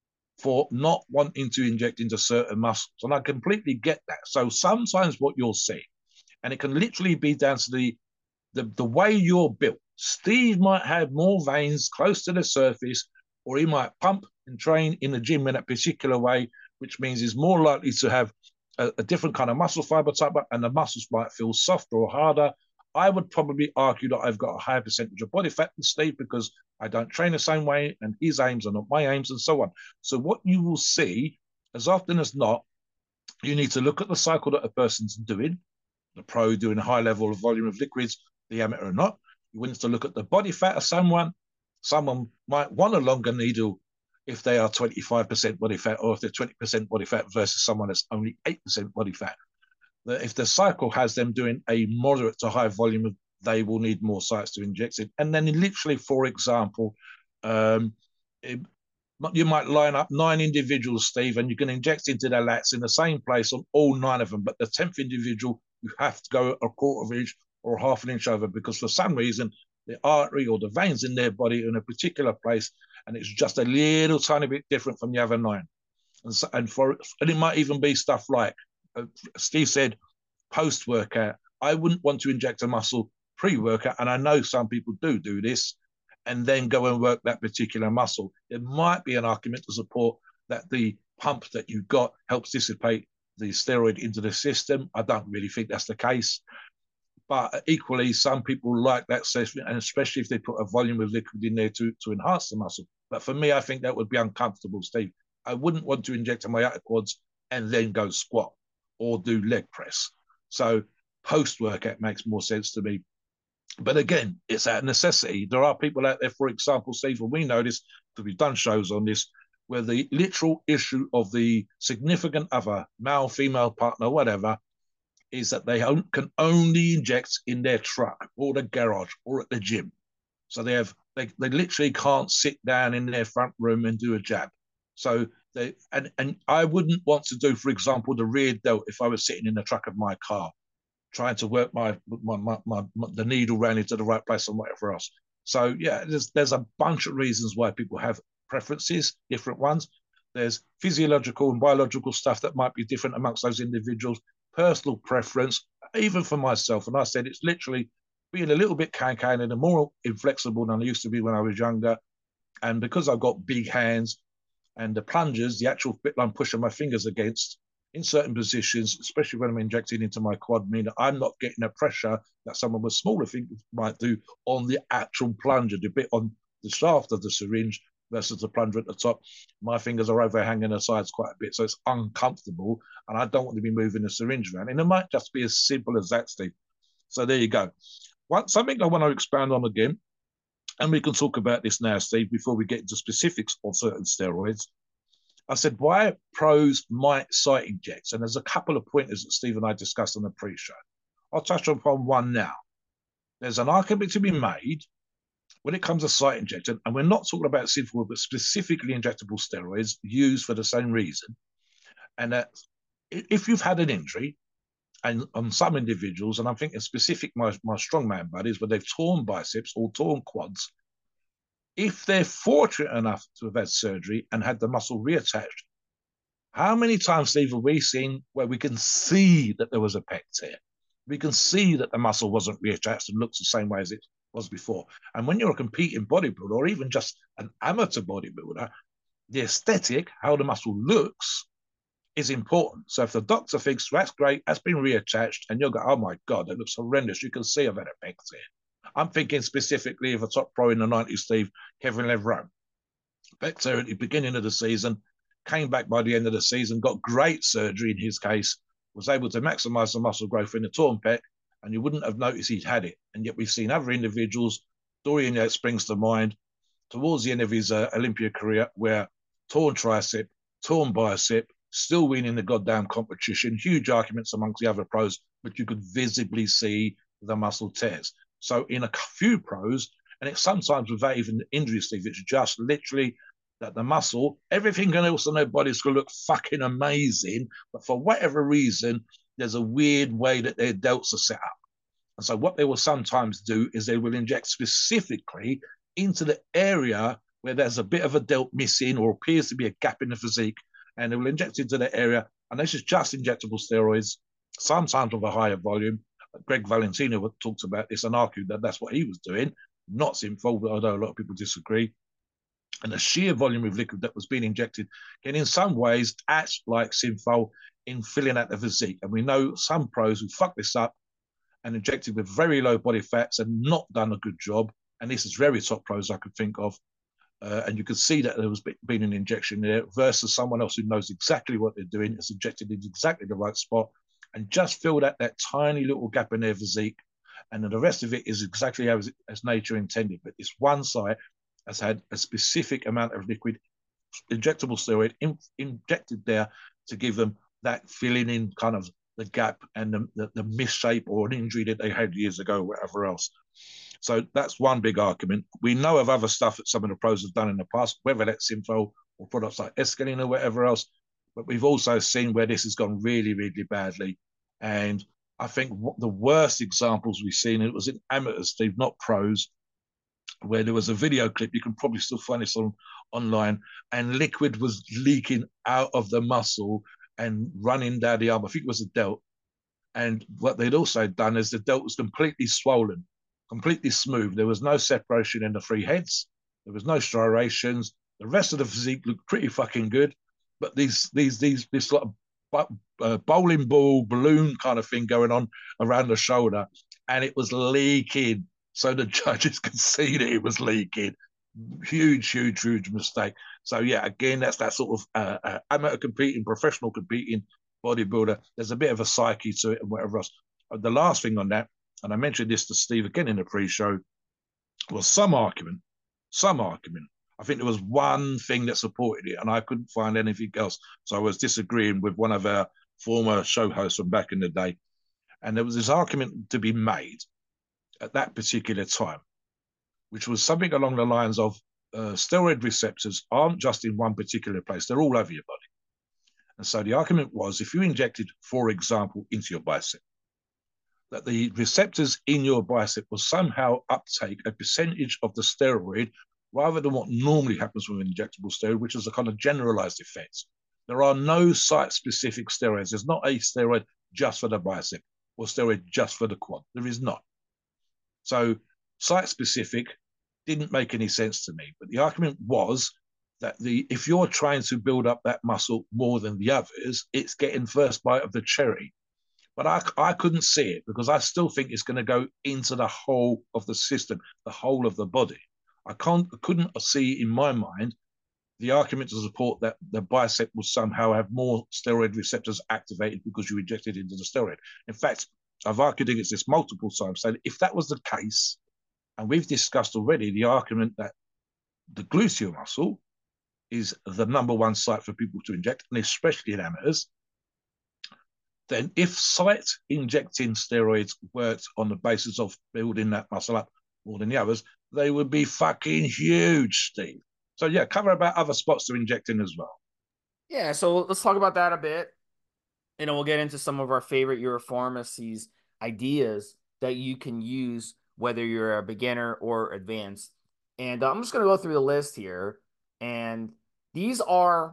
for not wanting to inject into certain muscles. And I completely get that. So sometimes what you'll see, and it can literally be down to the, the, the way you're built. Steve might have more veins close to the surface, or he might pump and train in the gym in a particular way, which means he's more likely to have a, a different kind of muscle fiber type, and the muscles might feel softer or harder. I would probably argue that I've got a higher percentage of body fat than Steve, because I don't train the same way, and his aims are not my aims, and so on. So what you will see, as often as not, you need to look at the cycle that a person's doing, the pro doing a high level of volume of liquids, the amateur or not. You need to look at the body fat of someone. Someone might want a longer needle if they are twenty-five percent body fat, or if they're twenty percent body fat versus someone that's only eight percent body fat. If the cycle has them doing a moderate to high volume of, they will need more sites to inject it. And then literally, for example, um, it, you might line up nine individuals, Steve, and you can inject into their lats in the same place on all nine of them. But the tenth individual, you have to go a quarter of an inch or half an inch over, because for some reason, the artery or the veins in their body are in a particular place, and it's just a little tiny bit different from the other nine. And, so, and, for, and it might even be stuff like, uh, Steve said, post-workout. I wouldn't want to inject a muscle pre-workout, and I know some people do do this, and then go and work that particular muscle. It might be an argument to support that the pump that you got helps dissipate the steroid into the system. I don't really think that's the case. But equally, some people like that, and especially if they put a volume of liquid in there to, to enhance the muscle. But for me, I think that would be uncomfortable, Steve. I wouldn't want to inject in my outer quads and then go squat or do leg press. So post-workout makes more sense to me. But again, it's out of necessity. There are people out there, for example, Steve, and we know this because we've done shows on this, where the literal issue of the significant other, male, female partner, whatever, is that they can only inject in their truck or the garage or at the gym. So they have they, they literally can't sit down in their front room and do a jab. So they and, and I wouldn't want to do, for example, the rear delt if I was sitting in the truck of my car, trying to work my my, my, my, my the needle round into the right place and whatever else. So yeah, there's there's a bunch of reasons why people have preferences, different ones. There's physiological and biological stuff that might be different amongst those individuals. Personal preference, even for myself. And I said it's literally being a little bit can-can and more inflexible than I used to be when I was younger. And because I've got big hands and the plungers, the actual bit I'm pushing my fingers against in certain positions, especially when I'm injecting into my quad, mean that I'm not getting the pressure that someone with smaller fingers might do on the actual plunger, the bit on the shaft of the syringe versus the plunger at the top. My fingers are overhanging the sides quite a bit, so it's uncomfortable, and I don't want to be moving the syringe around. And it might just be as simple as that, Steve. So there you go. One, something I want to expand on again, and we can talk about this now, Steve, before we get into specifics of certain steroids. I said why pros might site inject, and there's a couple of pointers that Steve and I discussed on the pre-show. I'll touch upon one now. There's an argument to be made when it comes to site injection, and we're not talking about synthetic, but specifically injectable steroids used for the same reason. And that if you've had an injury, and on some individuals, and I'm thinking specific my, my strongman buddies, where they've torn biceps or torn quads, if they're fortunate enough to have had surgery and had the muscle reattached, how many times, Steve, have we seen where we can see that there was a pec tear? We can see that the muscle wasn't reattached and looks the same way as it was before. And when you're a competing bodybuilder or even just an amateur bodybuilder, the aesthetic, how the muscle looks, is important. So if the doctor thinks that's great, that's been reattached, and you'll go, oh my God, that looks horrendous, you can see I've had a pec tear. I'm thinking specifically of a top pro in the nineties, Steve, Kevin Levrone. Pec tear at the beginning of the season, came back by the end of the season, got great surgery in his case, was able to maximize the muscle growth in the torn pec, and you wouldn't have noticed he'd had it. And yet we've seen other individuals, Dorian Yates springs to mind, towards the end of his uh, Olympia career, where torn tricep, torn bicep, still winning the goddamn competition, huge arguments amongst the other pros, but you could visibly see the muscle tears. So in a few pros, and it's sometimes without even injury, Steve, it's just literally that the muscle, everything else on their body's going to look fucking amazing, but for whatever reason, there's a weird way that their delts are set up. And so what they will sometimes do is they will inject specifically into the area where there's a bit of a delt missing or appears to be a gap in the physique, and they will inject into that area. And this is just injectable steroids, sometimes with a higher volume. Greg Valentino talked about this and argued that that's what he was doing, not Synthol, although a lot of people disagree. And the sheer volume of liquid that was being injected can in some ways act like Synthol in filling out the physique. And we know some pros who fuck this up and injected with very low body fats and not done a good job. And this is very top pros I could think of. Uh, and you could see that there was been an injection there versus someone else who knows exactly what they're doing, is injected in exactly the right spot and just filled out that tiny little gap in their physique. And then the rest of it is exactly as, as nature intended. But this one site has had a specific amount of liquid injectable steroid in, injected there to give them that filling in kind of the gap and the, the, the misshape or an injury that they had years ago, or whatever else. So that's one big argument. We know of other stuff that some of the pros have done in the past, whether that's Synthol or products like Escalene or whatever else. But we've also seen where this has gone really, really badly. And I think what the worst examples we've seen, it was in amateurs, Steve, not pros, where there was a video clip, you can probably still find this on online, and liquid was leaking out of the muscle and running down the arm. I think it was a delt. And what they'd also done is the delt was completely swollen, completely smooth. There was no separation in the three heads. There was no striations. The rest of the physique looked pretty fucking good. But these, these, these, this sort of uh, bowling ball balloon kind of thing going on around the shoulder. and it was leaking. So the judges could see that it was leaking. Huge, huge, huge mistake. So yeah, again, that's that sort of uh, uh, amateur competing, professional competing bodybuilder. There's a bit of a psyche to it and whatever else. The last thing on that, and I mentioned this to Steve again in the pre-show, was some argument, some argument. I think there was one thing that supported it, and I couldn't find anything else. So I was disagreeing with one of our former show hosts from back in the day. And there was this argument to be made at that particular time, which was something along the lines of uh, steroid receptors aren't just in one particular place, they're all over your body. And so the argument was, if you injected, for example, into your bicep, that the receptors in your bicep will somehow uptake a percentage of the steroid rather than what normally happens with an injectable steroid, which is a kind of generalized effect. There are no site-specific steroids. There's not a steroid just for the bicep or steroid just for the quad. There is not. So site-specific didn't make any sense to me. But the argument was that the if you're trying to build up that muscle more than the others, it's getting first bite of the cherry. But I, I couldn't see it because I still think it's going to go into the whole of the system, the whole of the body. I can't, I couldn't see in my mind the argument to support that the bicep will somehow have more steroid receptors activated because you injected into the steroid. In fact, I've argued against this multiple times, saying if that was the case, and we've discussed already the argument that the gluteal muscle is the number one site for people to inject, and especially in amateurs, then if site injecting steroids worked on the basis of building that muscle up more than the others, they would be fucking huge, Steve. So yeah, cover about other spots to inject in as well. Yeah, so let's talk about that a bit. You know, we'll get into some of our favorite Europharmacies ideas that you can use, whether you're a beginner or advanced. And uh, I'm just going to go through the list here. And these are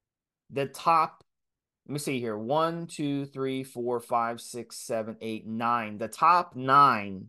the top, let me see here, one, two, three, four, five, six, seven, eight, nine. The top nine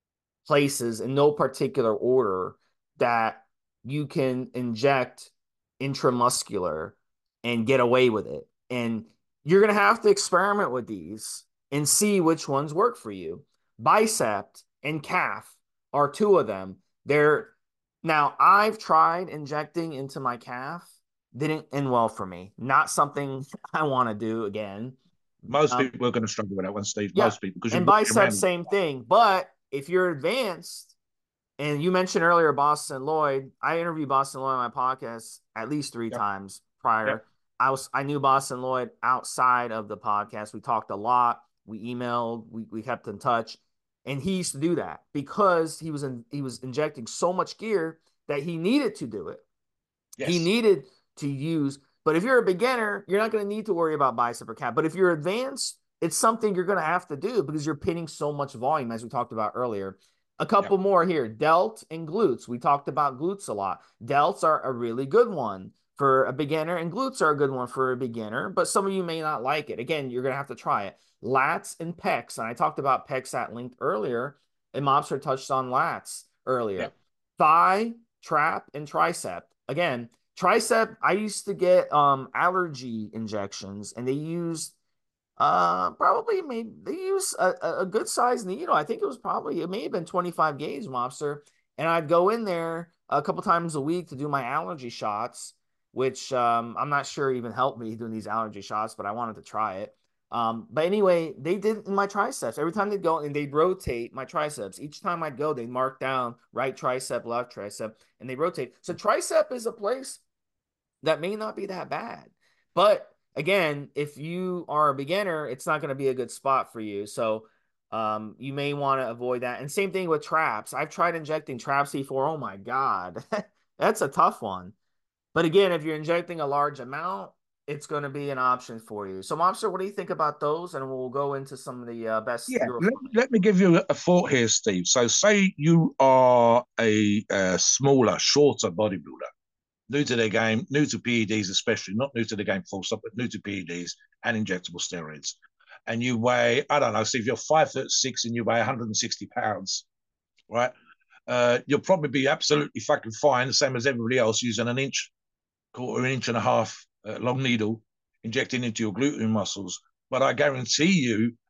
places in no particular order that you can inject intramuscular and get away with it. And you're going to have to experiment with these and see which ones work for you. Bicep and calf are two of them. They're now I've tried injecting into my calf, didn't end well for me. Not something I want to do again. Most um, people are going to struggle with that one, Steve. Yeah. Most people, because and bicep, same thing. But if you're advanced, and you mentioned earlier Boston Lloyd, I interviewed Boston Lloyd on my podcast at least three yep. times prior. Yep. I was I knew Boston Lloyd outside of the podcast. We talked a lot. We emailed. We we kept in touch, and he used to do that because he was in, he was injecting so much gear that he needed to do it. Yes. He needed to use. But if you're a beginner, you're not going to need to worry about bicep or calf. But if you're advanced, it's something you're going to have to do because you're pinning so much volume, as we talked about earlier. A couple yep. more here. Delt and glutes. We talked about glutes a lot. Delts are a really good one for a beginner, and glutes are a good one for a beginner, but some of you may not like it. Again, you're going to have to try it. Lats and pecs. And I talked about pecs at length earlier, and Mobster touched on lats earlier. Yep. Thigh, trap, and tricep. Again, tricep, I used to get um, allergy injections, and they used Uh, probably maybe they use a, a good size needle. I think it was probably, it may have been twenty-five gauge, Mobster. And I'd go in there a couple times a week to do my allergy shots, which um, I'm not sure even helped me doing these allergy shots, but I wanted to try it. Um, but anyway, they did in my triceps. Every time they'd go and they'd rotate my triceps. Each time I'd go, they'd mark down right tricep, left tricep, and they rotate. So tricep is a place that may not be that bad, but again, if you are a beginner, it's not going to be a good spot for you. So um, you may want to avoid that. And same thing with traps. I've tried injecting traps before. Oh my God, that's a tough one. But again, if you're injecting a large amount, it's going to be an option for you. So Mobster, what do you think about those? And we'll go into some of the uh, best. Yeah, let, let me give you a thought here, Steve. So say you are a, a smaller, shorter bodybuilder, new to their game, new to P E Ds especially, not new to the game full stop, but new to P E Ds and injectable steroids. And you weigh, I don't know, so if you're five foot six and you weigh one hundred sixty pounds, right? Uh, you'll probably be absolutely fucking fine, the same as everybody else, using an inch, quarter an inch and a half uh, long needle, injecting into your gluten muscles. But I guarantee you,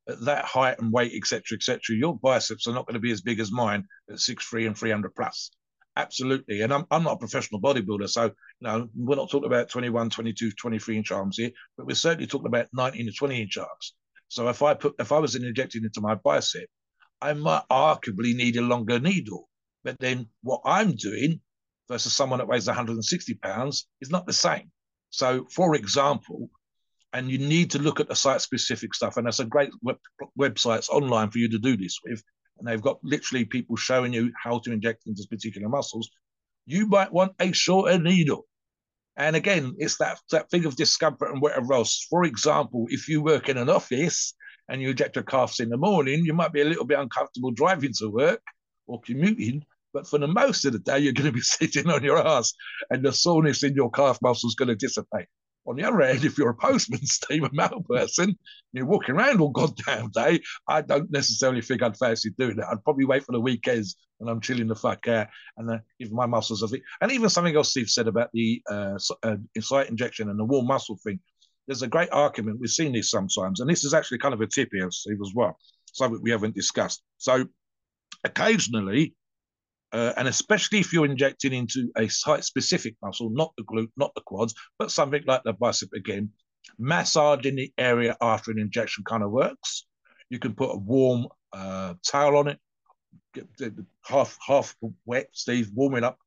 at that height and weight, et cetera, et cetera, your biceps are not going to be as big as mine at six foot three and three hundred plus. Absolutely. And I'm, I'm not a professional bodybuilder, so, you know, we're not talking about twenty-one, twenty-two, twenty-three inch arms here, but we're certainly talking about nineteen to twenty inch arms. So if I put, if I was injecting into my bicep, I might arguably need a longer needle. But then what I'm doing versus someone that weighs one hundred sixty pounds is not the same. So, for example, and you need to look at the site-specific stuff, and there's a great web, websites online for you to do this with, and they've got literally people showing you how to inject into particular muscles. You might want a shorter needle. And again, it's that, that thing of discomfort and whatever else. For example, if you work in an office and you inject your calves in the morning, you might be a little bit uncomfortable driving to work or commuting, but for the most of the day, you're going to be sitting on your ass and the soreness in your calf muscle is going to dissipate. On the other hand, if you're a postman, Steve, a mail person, you're walking around all goddamn day, I don't necessarily think I'd fancy doing that. I'd probably wait for the weekends when I'm chilling the fuck out and uh, if my muscles are... And even something else Steve said about the uh, uh, site injection and the warm muscle thing. There's a great argument. We've seen this sometimes, and this is actually kind of a tip here, Steve, as well, something we haven't discussed. So occasionally, Uh, and especially if you're injecting into a site-specific muscle, not the glute, not the quads, but something like the bicep again, massaging the area after an injection kind of works. You can put a warm uh, towel on it, get half half wet, Steve, warm it up,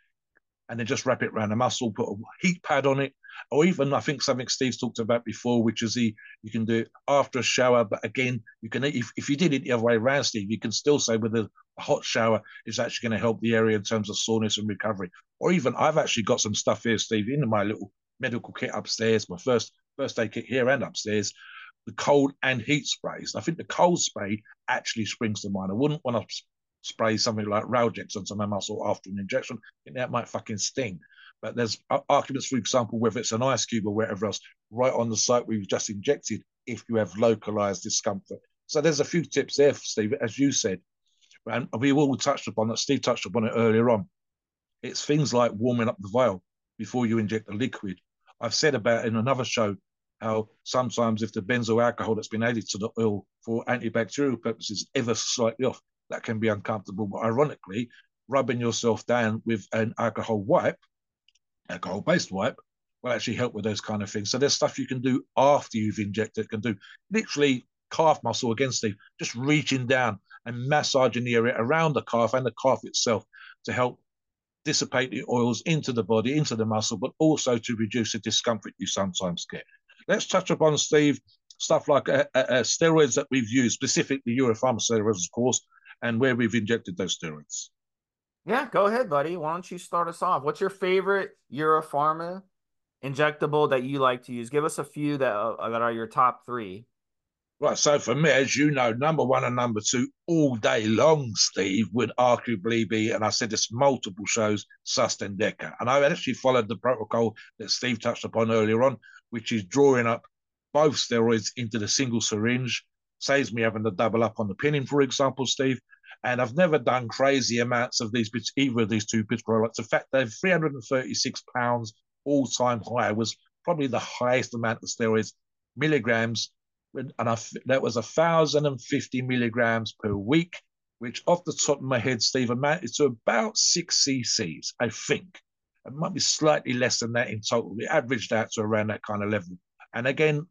and then just wrap it around the muscle, put a heat pad on it, or even I think something Steve's talked about before, which is the you can do it after a shower. But again, you can if, if you did it the other way around, Steve, you can still say with a, a hot shower is actually going to help the area in terms of soreness and recovery. Or even I've actually got some stuff here, Steve, in my little medical kit upstairs, my first first aid kit here and upstairs, the cold and heat sprays. I think the cold spray actually springs to mind. I wouldn't want to spray something like Ralgex onto my muscle after an injection. I think that might fucking sting. But there's arguments, for example, whether it's an ice cube or whatever else, right on the site where you've just injected if you have localized discomfort. So there's a few tips there, Steve, as you said. And we all touched upon that. Steve touched upon it earlier on. It's things like warming up the vial before you inject the liquid. I've said about in another show how sometimes if the benzoyl alcohol that's been added to the oil for antibacterial purposes ever slightly off, that can be uncomfortable. But ironically, rubbing yourself down with an alcohol wipe, alcohol-based wipe, will actually help with those kind of things. So there's stuff you can do after you've injected. Can do literally calf muscle again, Steve, just reaching down and massaging the area around the calf and the calf itself to help dissipate the oils into the body, into the muscle, but also to reduce the discomfort you sometimes get. Let's touch upon, Steve, stuff like uh, uh, steroids that we've used, specifically Europharma steroids, of course, and where we've injected those steroids. Yeah, go ahead, buddy. Why don't you start us off? What's your favorite Europharma injectable that you like to use? Give us a few that, uh, that are your top three. Right, so for me, as you know, number one and number two all day long, Steve, would arguably be, and I said this multiple shows, Susten Deca. And I actually followed the protocol that Steve touched upon earlier on, which is drawing up both steroids into the single syringe. Saves me having to double up on the pinning, for example, Steve. And I've never done crazy amounts of these bits, either of these two bits products. In fact, they're three hundred thirty-six pounds all-time high, was probably the highest amount of steroids, milligrams, and I, that was one thousand fifty milligrams per week, which off the top of my head, Steve, amounted to about six cc's, I think. It might be slightly less than that in total. It averaged out to around that kind of level. And again,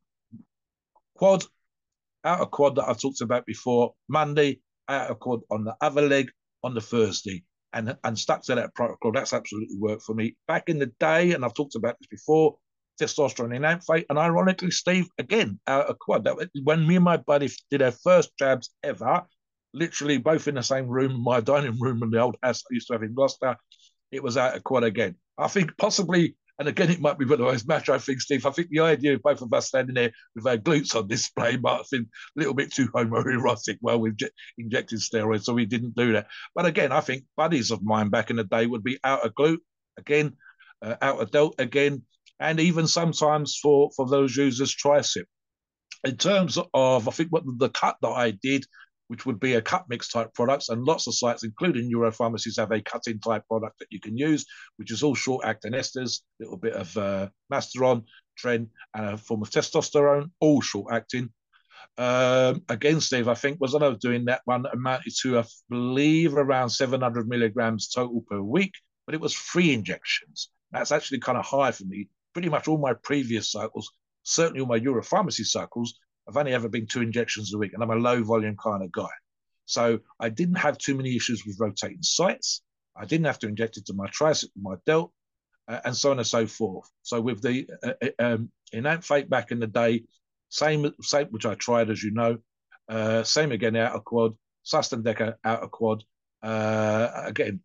quad, outer quad that I've talked about before, Monday, outer quad on the other leg on the Thursday, and, and stuck to that protocol. That's absolutely worked for me. Back in the day, and I've talked about this before, testosterone enanthate, and ironically, Steve, again, outer quad. That when me and my buddy did our first jabs ever, literally both in the same room, my dining room and the old house I used to have in Gloucester, it was outer quad again. I think possibly, and again, it might be one of those macho things, Steve. I think the idea of both of us standing there with our glutes on display might have been a little bit too homoerotic while we've injected steroids, so we didn't do that. But again, I think buddies of mine back in the day would be outer glute again, uh, outer delt again, and even sometimes for, for those users, tricep. In terms of, I think what the cut that I did, which would be a cut mix type products, and lots of sites, including Europharmacies, have a cut-in type product that you can use, which is all short-acting esters, a little bit of uh, masteron, tren, and a form of testosterone, all short-acting. Um, again, Steve, I think was I was doing that one amounted to, I believe, around seven hundred milligrams total per week, but it was three injections. That's actually kind of high for me. Pretty much all my previous cycles, certainly all my Europharmacy cycles, I've only ever been two injections a week, and I'm a low volume kind of guy. So I didn't have too many issues with rotating sites. I didn't have to inject it to my tricep, my delt, uh, and so on and so forth. So with the uh, um, Enant Fate back in the day, same, same, which I tried, as you know, uh, same again out of quad, Sustain Decker out of quad. Uh, again,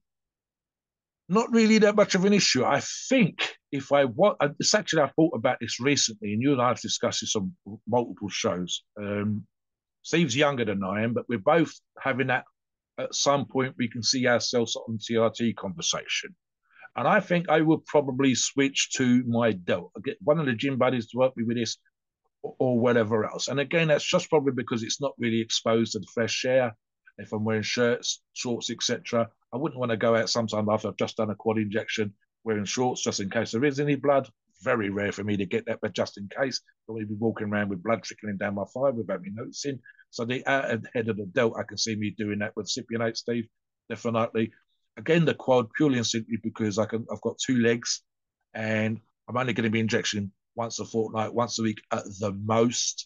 not really that much of an issue. I think if I want, it's actually, I thought about this recently, and you and I have discussed this on multiple shows. Um, Steve's younger than I am, but we're both having that at some point we can see ourselves on T R T conversation. And I think I would probably switch to my delt. I get one of the gym buddies to work me with this, or, or whatever else. And again, that's just probably because it's not really exposed to the fresh air. If I'm wearing shirts, shorts, et cetera, I wouldn't want to go out sometime after I've just done a quad injection wearing shorts just in case there is any blood. Very rare for me to get that, but just in case, I'll be walking around with blood trickling down my thigh without me noticing. So the outer head of the delt, I can see me doing that with Cypionate, Steve, definitely. Again, the quad, purely and simply because I can, I've got two legs, and I'm only going to be injecting once a fortnight, once a week at the most.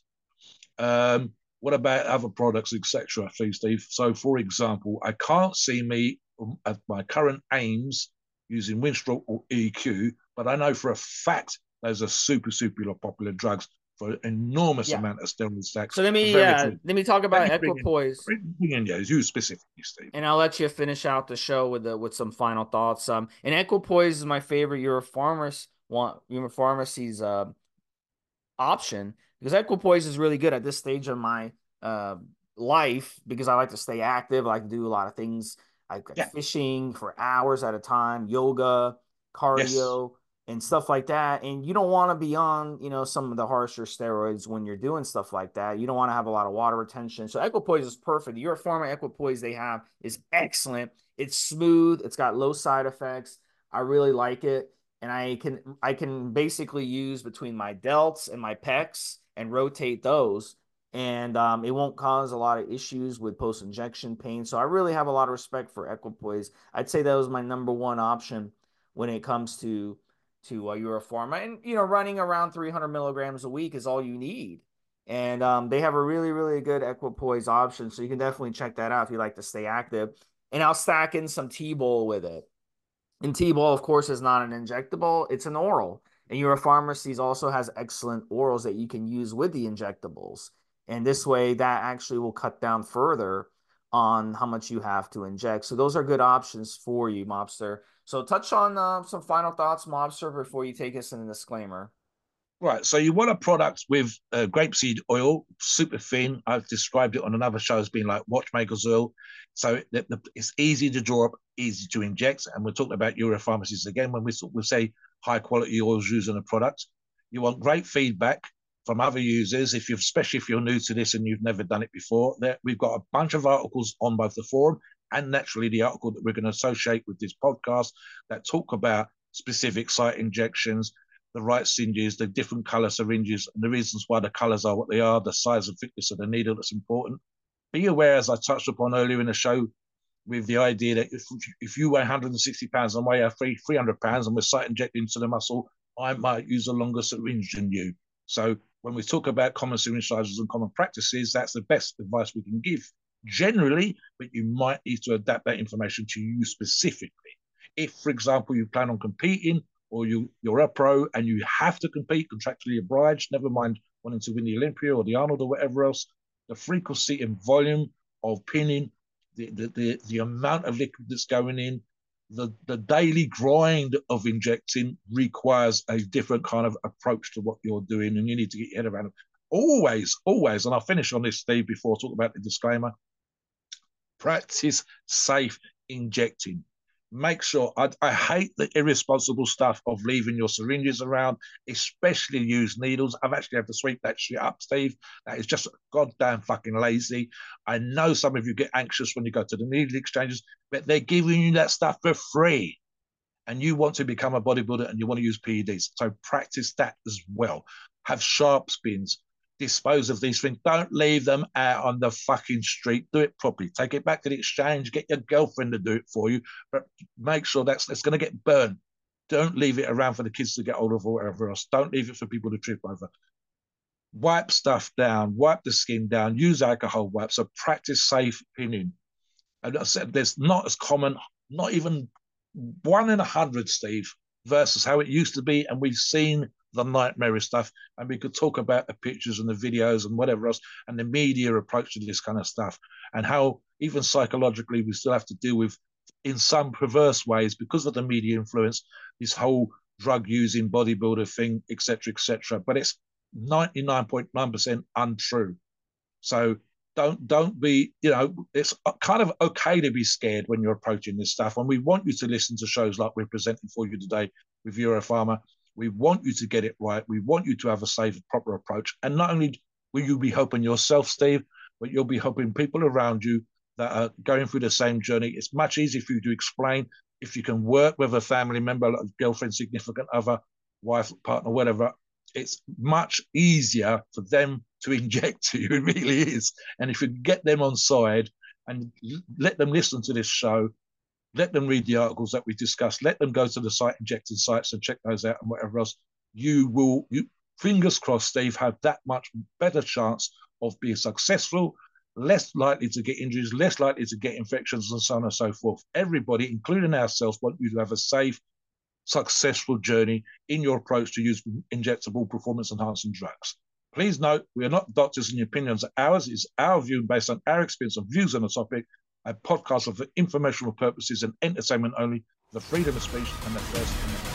Um, what about other products, et cetera, Steve? So, for example, I can't see me at my current aims using Winstrol or E Q, but I know for a fact those are super, super popular drugs for an enormous Yeah. amount of steroid stacks. So let me Very uh, good. let me talk about Let me bring in- Equipoise, bring- bring in those, you specifically, Steve. and I'll let you finish out the show with the with some final thoughts. Um, and Equipoise is my favorite Europharmacy one Europharmacy's uh, option, because Equipoise is really good at this stage of my uh, life, because I like to stay active. I like to do a lot of things like Yeah. fishing for hours at a time, yoga, cardio, and stuff like that. And you don't want to be on, you know, some of the harsher steroids when you're doing stuff like that. You don't want to have a lot of water retention. So Equipoise is perfect. The Europharma Equipoise they have is excellent. It's smooth. It's got low side effects. I really like it. And I can I can basically use between my delts and my pecs and rotate those, and um, it won't cause a lot of issues with post-injection pain. So I really have a lot of respect for Equipoise. I'd say that was my number one option when it comes to to uh, Europharma. And you know, running around three hundred milligrams a week is all you need. And um, they have a really really good Equipoise option, so you can definitely check that out if you like to stay active. And I'll stack in some T-Bol with it. And T-Bol, of course, is not an injectable, it's an oral. And Europharmacies also has excellent orals that you can use with the injectables. And this way, that actually will cut down further on how much you have to inject. So those are good options for you, Mobster. So touch on uh, some final thoughts, Mobster, before you take us in the disclaimer. Right, so you want a product with uh, grapeseed oil, super thin. I've described it on another show as being like watchmaker's oil. So it, the, the, it's easy to draw up, easy to inject. And we're talking about Europharmacies again when we, we say high quality oils used in a product. You want great feedback from other users, if you've, especially if you're new to this and you've never done it before. There, we've got a bunch of articles on both the forum and naturally the article that we're going to associate with this podcast that talk about specific site injections, the right syringes, the different color syringes, and the reasons why the colors are what they are, the size and thickness of the needle that's important. Be aware, as I touched upon earlier in the show, with the idea that if, if you weigh one hundred sixty pounds and weigh three hundred pounds and we're site injecting into the muscle, I might use a longer syringe than you. So when we talk about common syringe sizes and common practices, that's the best advice we can give generally, but you might need to adapt that information to you specifically. If, for example, you plan on competing, or you, you're a pro and you have to compete, contractually obliged, never mind wanting to win the Olympia or the Arnold or whatever else, the frequency and volume of pinning, the, the, the, the amount of liquid that's going in, the, the daily grind of injecting requires a different kind of approach to what you're doing, and you need to get your head around it. Always, always, and I'll finish on this, Steve, before I talk about the disclaimer, practice safe injecting. Make sure, I, I hate the irresponsible stuff of leaving your syringes around, especially used needles. I've actually had to sweep that shit up, Steve. That is just goddamn fucking lazy. I know some of you get anxious when you go to the needle exchanges, but they're giving you that stuff for free. And you want to become a bodybuilder and you want to use P E Ds. So practice that as well. Have sharp spins, dispose of these things. Don't leave them out on the fucking street. Do it properly. Take it back to the exchange. Get your girlfriend to do it for you, but make sure that's it's going to get burned. Don't leave it around for the kids to get hold of or whatever else. Don't leave it for people to trip over. Wipe stuff down. Wipe the skin down. Use alcohol wipes. So practice safe pinning. And I said there's not as common, not even one in a hundred, Steve, versus how it used to be. And we've seen the nightmarish stuff, and we could talk about the pictures and the videos and whatever else, and the media approach to this kind of stuff, and how even psychologically we still have to deal with, in some perverse ways, because of the media influence, this whole drug using bodybuilder thing, et cetera, et cetera. But it's ninety-nine point nine percent untrue. So don't don't be, you know, it's kind of okay to be scared when you're approaching this stuff. And we want you to listen to shows like we're presenting for you today with Europharma. We want you to get it right. We want you to have a safe, proper approach. And not only will you be helping yourself, Steve, but you'll be helping people around you that are going through the same journey. It's much easier for you to explain if you can work with a family member, like a girlfriend, significant other, wife, partner, whatever. It's much easier for them to inject to you. It really is. And if you get them on side and let them listen to this show, let them read the articles that we discussed. Let them go to the site injecting sites and check those out and whatever else. You will, you fingers crossed, Steve, have that much better chance of being successful, less likely to get injuries, less likely to get infections, and so on and so forth. Everybody, including ourselves, want you to have a safe, successful journey in your approach to use injectable performance-enhancing drugs. Please note, we are not doctors and your opinions are ours. It's our view based on our experience and views on the topic. A podcast for informational purposes and entertainment only, the freedom of speech and the First Amendment.